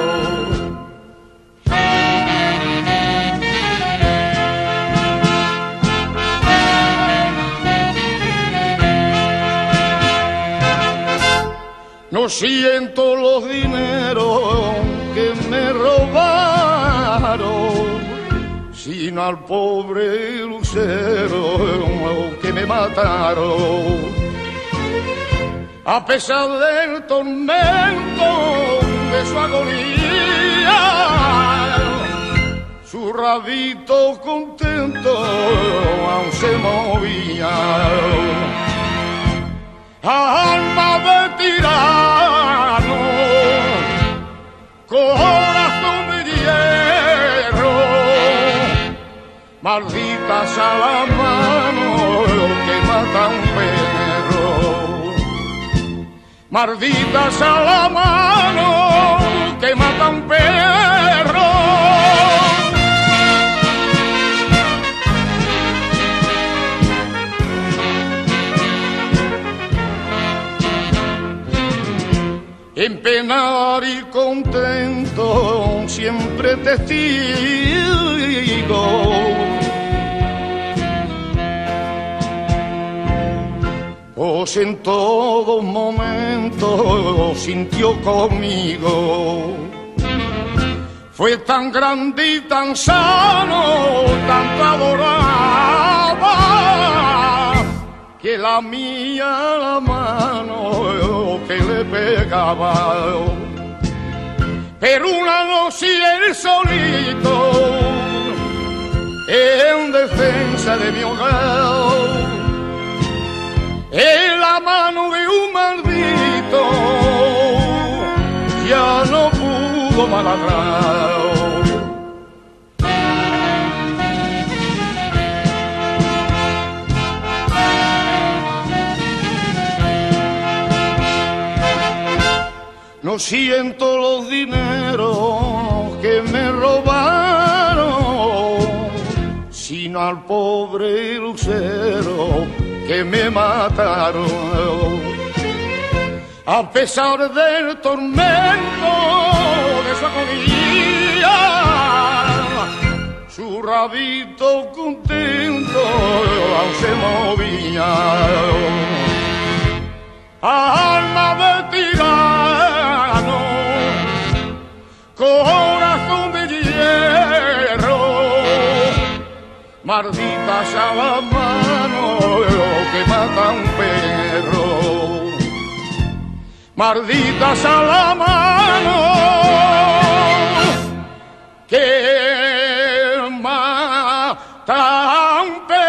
[SPEAKER 8] No siento los dineros que me robaron, sino al pobre Lucero que me mataron. A pesar del tormento de su agonía, su rabito contento aún se movía. Alma de tirano, corazón de hierro, maldita sea la mano que mata a un perro, maldita sea la mano que mata a un perro. En penar y contento siempre testigo, pues en todo momento sintió conmigo. Fue tan grande y tan sano, tanto adoraba, que la mía la mano que le pegaba. Pero una noche él solito en defensa de mi hogar, en la mano de un maldito ya no pudo maladrar. No siento los dineros que me robaron, sino al pobre Lucero que me mataron. A pesar del tormento de su agonía, su su rabito contento se movía. Alma de tirano, corazón de hierro, maldita sea la mano que mata a un perro, maldita sea la mano que mata a un perro.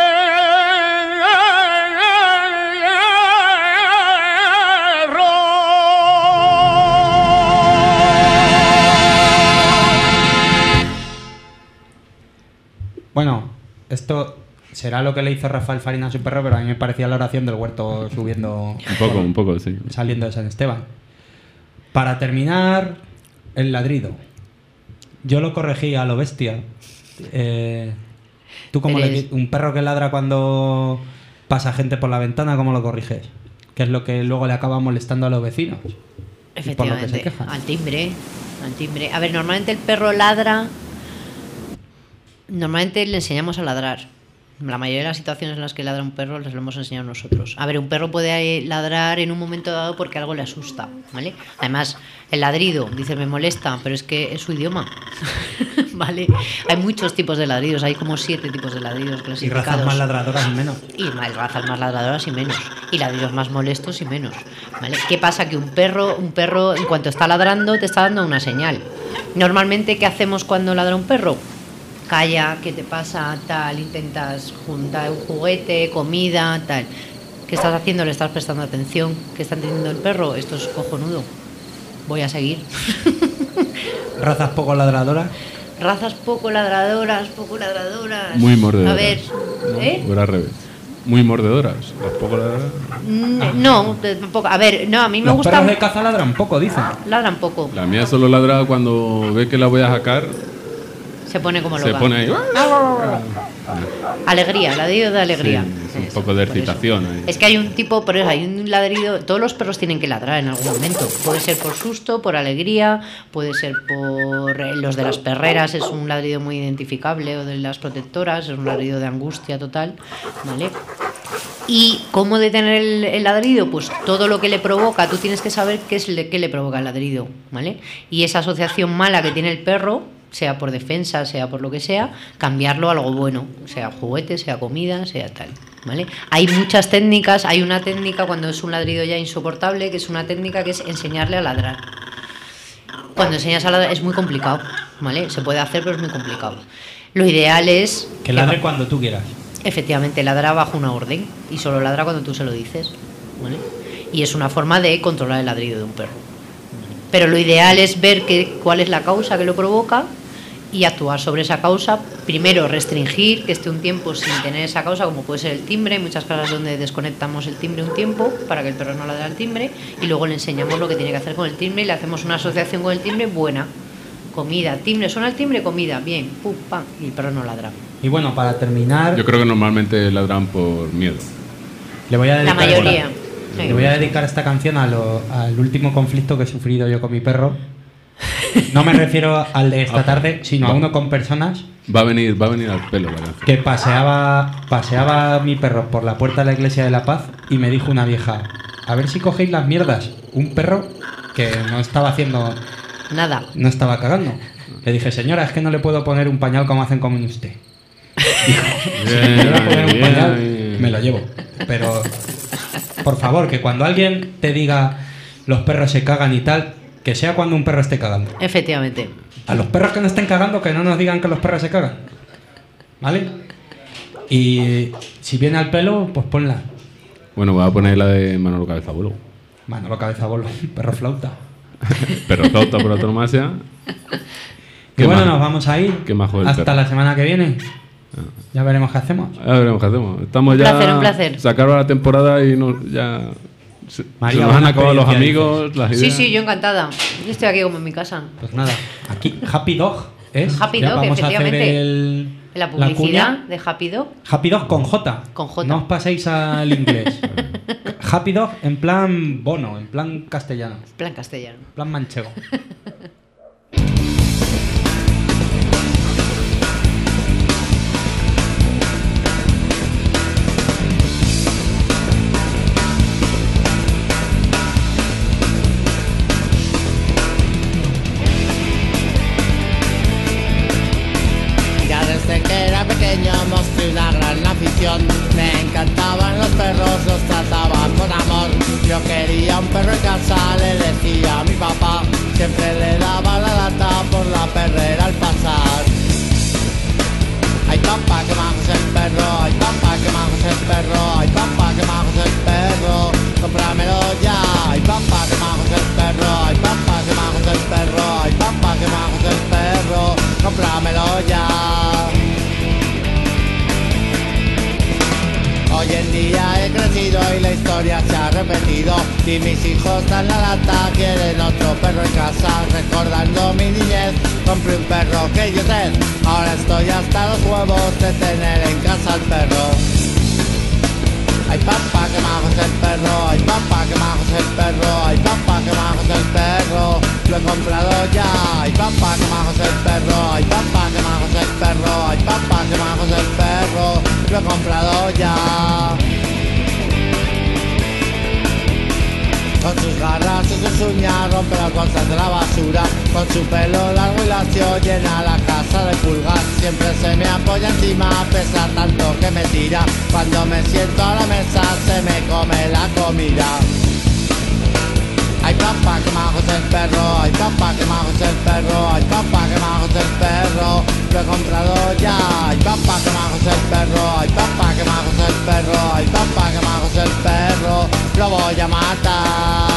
[SPEAKER 1] Bueno, esto será lo que le hizo Rafael Farina a su perro, pero a mí me parecía la oración del huerto subiendo...
[SPEAKER 2] Un poco, sí.
[SPEAKER 1] Saliendo de San Esteban. Para terminar, el ladrido. Yo lo corregí a lo bestia. ¿Tú cómo un perro que ladra cuando pasa gente por la ventana, cómo lo corriges? Que es lo que luego le acaba molestando a los vecinos.
[SPEAKER 3] Efectivamente,
[SPEAKER 1] por lo que se quejan.
[SPEAKER 3] al timbre. A ver, normalmente el perro ladra. Normalmente le enseñamos a ladrar. La mayoría de las situaciones en las que ladra un perro les lo hemos enseñado nosotros. A ver, un perro puede ladrar en un momento dado porque algo le asusta, ¿vale? Además, el ladrido, dice, me molesta, pero es que es su idioma, ¿vale? Hay muchos tipos de ladridos, hay como 7 tipos de ladridos clasificados.
[SPEAKER 1] Y razas más ladradoras y menos.
[SPEAKER 3] Y razas más ladradoras y menos. Y ladridos más molestos y menos, ¿vale? ¿Qué pasa? Que un perro, en cuanto está ladrando, te está dando una señal. Normalmente, ¿qué hacemos cuando ladra un perro? Calla, ¿qué te pasa? Tal, intentas juntar un juguete, comida, tal. ¿Qué estás haciendo? ¿Le estás prestando atención? ¿Qué está entendiendo el perro? Esto es cojonudo. Voy a seguir.
[SPEAKER 1] ¿Razas poco ladradoras?
[SPEAKER 3] Razas poco ladradoras.
[SPEAKER 2] Muy mordedoras.
[SPEAKER 3] A ver, ¿eh?
[SPEAKER 2] O al revés. Muy mordedoras. Las poco ladradoras.
[SPEAKER 3] No, tampoco. A ver, no, a mí me
[SPEAKER 1] Los
[SPEAKER 3] gusta.
[SPEAKER 1] perros de caza ladran poco, dicen.
[SPEAKER 3] Ladran poco.
[SPEAKER 2] La mía solo ladra cuando ve que la voy a sacar.
[SPEAKER 3] Se pone como loca.
[SPEAKER 2] Se pone ahí.
[SPEAKER 3] Alegría, ladrido de alegría.
[SPEAKER 2] Sí, es un poco de excitación ahí.
[SPEAKER 3] Es que hay un tipo, por eso hay un ladrido. Todos los perros tienen que ladrar en algún momento. Puede ser por susto, por alegría, puede ser por los de las perreras, es un ladrido muy identificable, o de las protectoras, es un ladrido de angustia total, ¿vale? ¿Y cómo detener el ladrido? Pues todo lo que le provoca, tú tienes que saber qué le provoca el ladrido, ¿vale? Y esa asociación mala que tiene el perro, sea por defensa, sea por lo que sea, cambiarlo a algo bueno, sea juguete, sea comida, sea tal, ¿vale? Hay muchas técnicas, hay una técnica cuando es un ladrido ya insoportable, que es una técnica que es enseñarle a ladrar. Cuando enseñas a ladrar es muy complicado, ¿vale? Se puede hacer, pero es muy complicado. Lo ideal es...
[SPEAKER 1] Que ladre cuando tú quieras.
[SPEAKER 3] Efectivamente, ladra bajo una orden y solo ladra cuando tú se lo dices, ¿vale? Y es una forma de controlar el ladrido de un perro. Pero lo ideal es ver cuál es la causa que lo provoca y actuar sobre esa causa. Primero, restringir que esté un tiempo sin tener esa causa, como puede ser el timbre. Hay muchas casas donde desconectamos el timbre un tiempo para que el perro no ladre al timbre y luego le enseñamos lo que tiene que hacer con el timbre y le hacemos una asociación con el timbre buena. Comida, timbre, suena el timbre, comida, bien, pum, pam, y el perro no ladra.
[SPEAKER 1] Y bueno, para terminar...
[SPEAKER 2] Yo creo que normalmente ladran por miedo.
[SPEAKER 1] Le voy a dedicar
[SPEAKER 3] La mayoría.
[SPEAKER 1] Le voy a dedicar esta canción al último conflicto que he sufrido yo con mi perro. No me refiero al de esta tarde, sino a uno con personas.
[SPEAKER 2] Va a venir al pelo la canción.
[SPEAKER 1] Que paseaba mi perro por la puerta de la Iglesia de la Paz y me dijo una vieja: a ver si cogéis las mierdas. Un perro que no estaba haciendo
[SPEAKER 3] nada.
[SPEAKER 1] No estaba cagando. Le dije: señora, es que no le puedo poner un pañal como hacen con usted. Dijo: si me quiero poner un pañal, me lo llevo. Pero, por favor, que cuando alguien te diga los perros se cagan y tal, que sea cuando un perro esté cagando.
[SPEAKER 3] Efectivamente.
[SPEAKER 1] A los perros que no estén cagando, que no nos digan que los perros se cagan. ¿Vale? Y si viene al pelo, pues ponla.
[SPEAKER 2] Bueno, voy a poner la de Manolo Cabezabolo.
[SPEAKER 1] Manolo Cabezabolo, perro flauta.
[SPEAKER 2] Perro flauta por automasia.
[SPEAKER 1] Y bueno, nos vamos a ir.
[SPEAKER 2] Qué majo el
[SPEAKER 1] hasta
[SPEAKER 2] perro.
[SPEAKER 1] La semana que viene. Ya veremos qué hacemos.
[SPEAKER 2] Ya veremos qué hacemos. Estamos ya...
[SPEAKER 3] Un placer.
[SPEAKER 2] Se acaba la temporada y ya...
[SPEAKER 1] María,
[SPEAKER 2] se nos han acabado los amigos, las ideas.
[SPEAKER 3] Sí, yo encantada. Yo estoy aquí como en mi casa.
[SPEAKER 1] Pues nada, aquí Happy Dog es.
[SPEAKER 3] Happy
[SPEAKER 1] ya
[SPEAKER 3] Dog,
[SPEAKER 1] vamos
[SPEAKER 3] efectivamente.
[SPEAKER 1] A hacer
[SPEAKER 3] la publicidad
[SPEAKER 1] la
[SPEAKER 3] de Happy Dog.
[SPEAKER 1] Happy Dog con J.
[SPEAKER 3] Con J.
[SPEAKER 1] No os paséis al inglés. Happy Dog en plan bono, en plan castellano.
[SPEAKER 3] Plan castellano.
[SPEAKER 1] En plan manchego.
[SPEAKER 9] historia se ha repetido y mis hijos dan la lata, quieren otro perro en casa. Recordando mi niñez, compré un perro que yo ten. Ahora estoy hasta los huevos de tener en casa al perro. Ay papá, que majo es el perro, ay papá, que majo es el perro, ay papá, que majo es el perro, lo he comprado ya. Ay papá, que majo es el perro, ay papá, que majo es el perro, ay papá, que majo es el perro, lo he comprado ya. Con sus garras y sus uñas rompe las bolsas de la basura. Con su pelo largo y lacio llena la casa de pulgas. Siempre se me apoya encima, pesa tanto que me tira. Cuando me siento a la mesa se me come la comida. Ay papá, que majo es el perro, ay papá, que majo es el perro, ay papá, que majo es el perro, lo he comprado ya. Ay papá, que majo es el perro, ay papá, que majo es el perro, ay papá, que majo es el perro, lo voy a matar.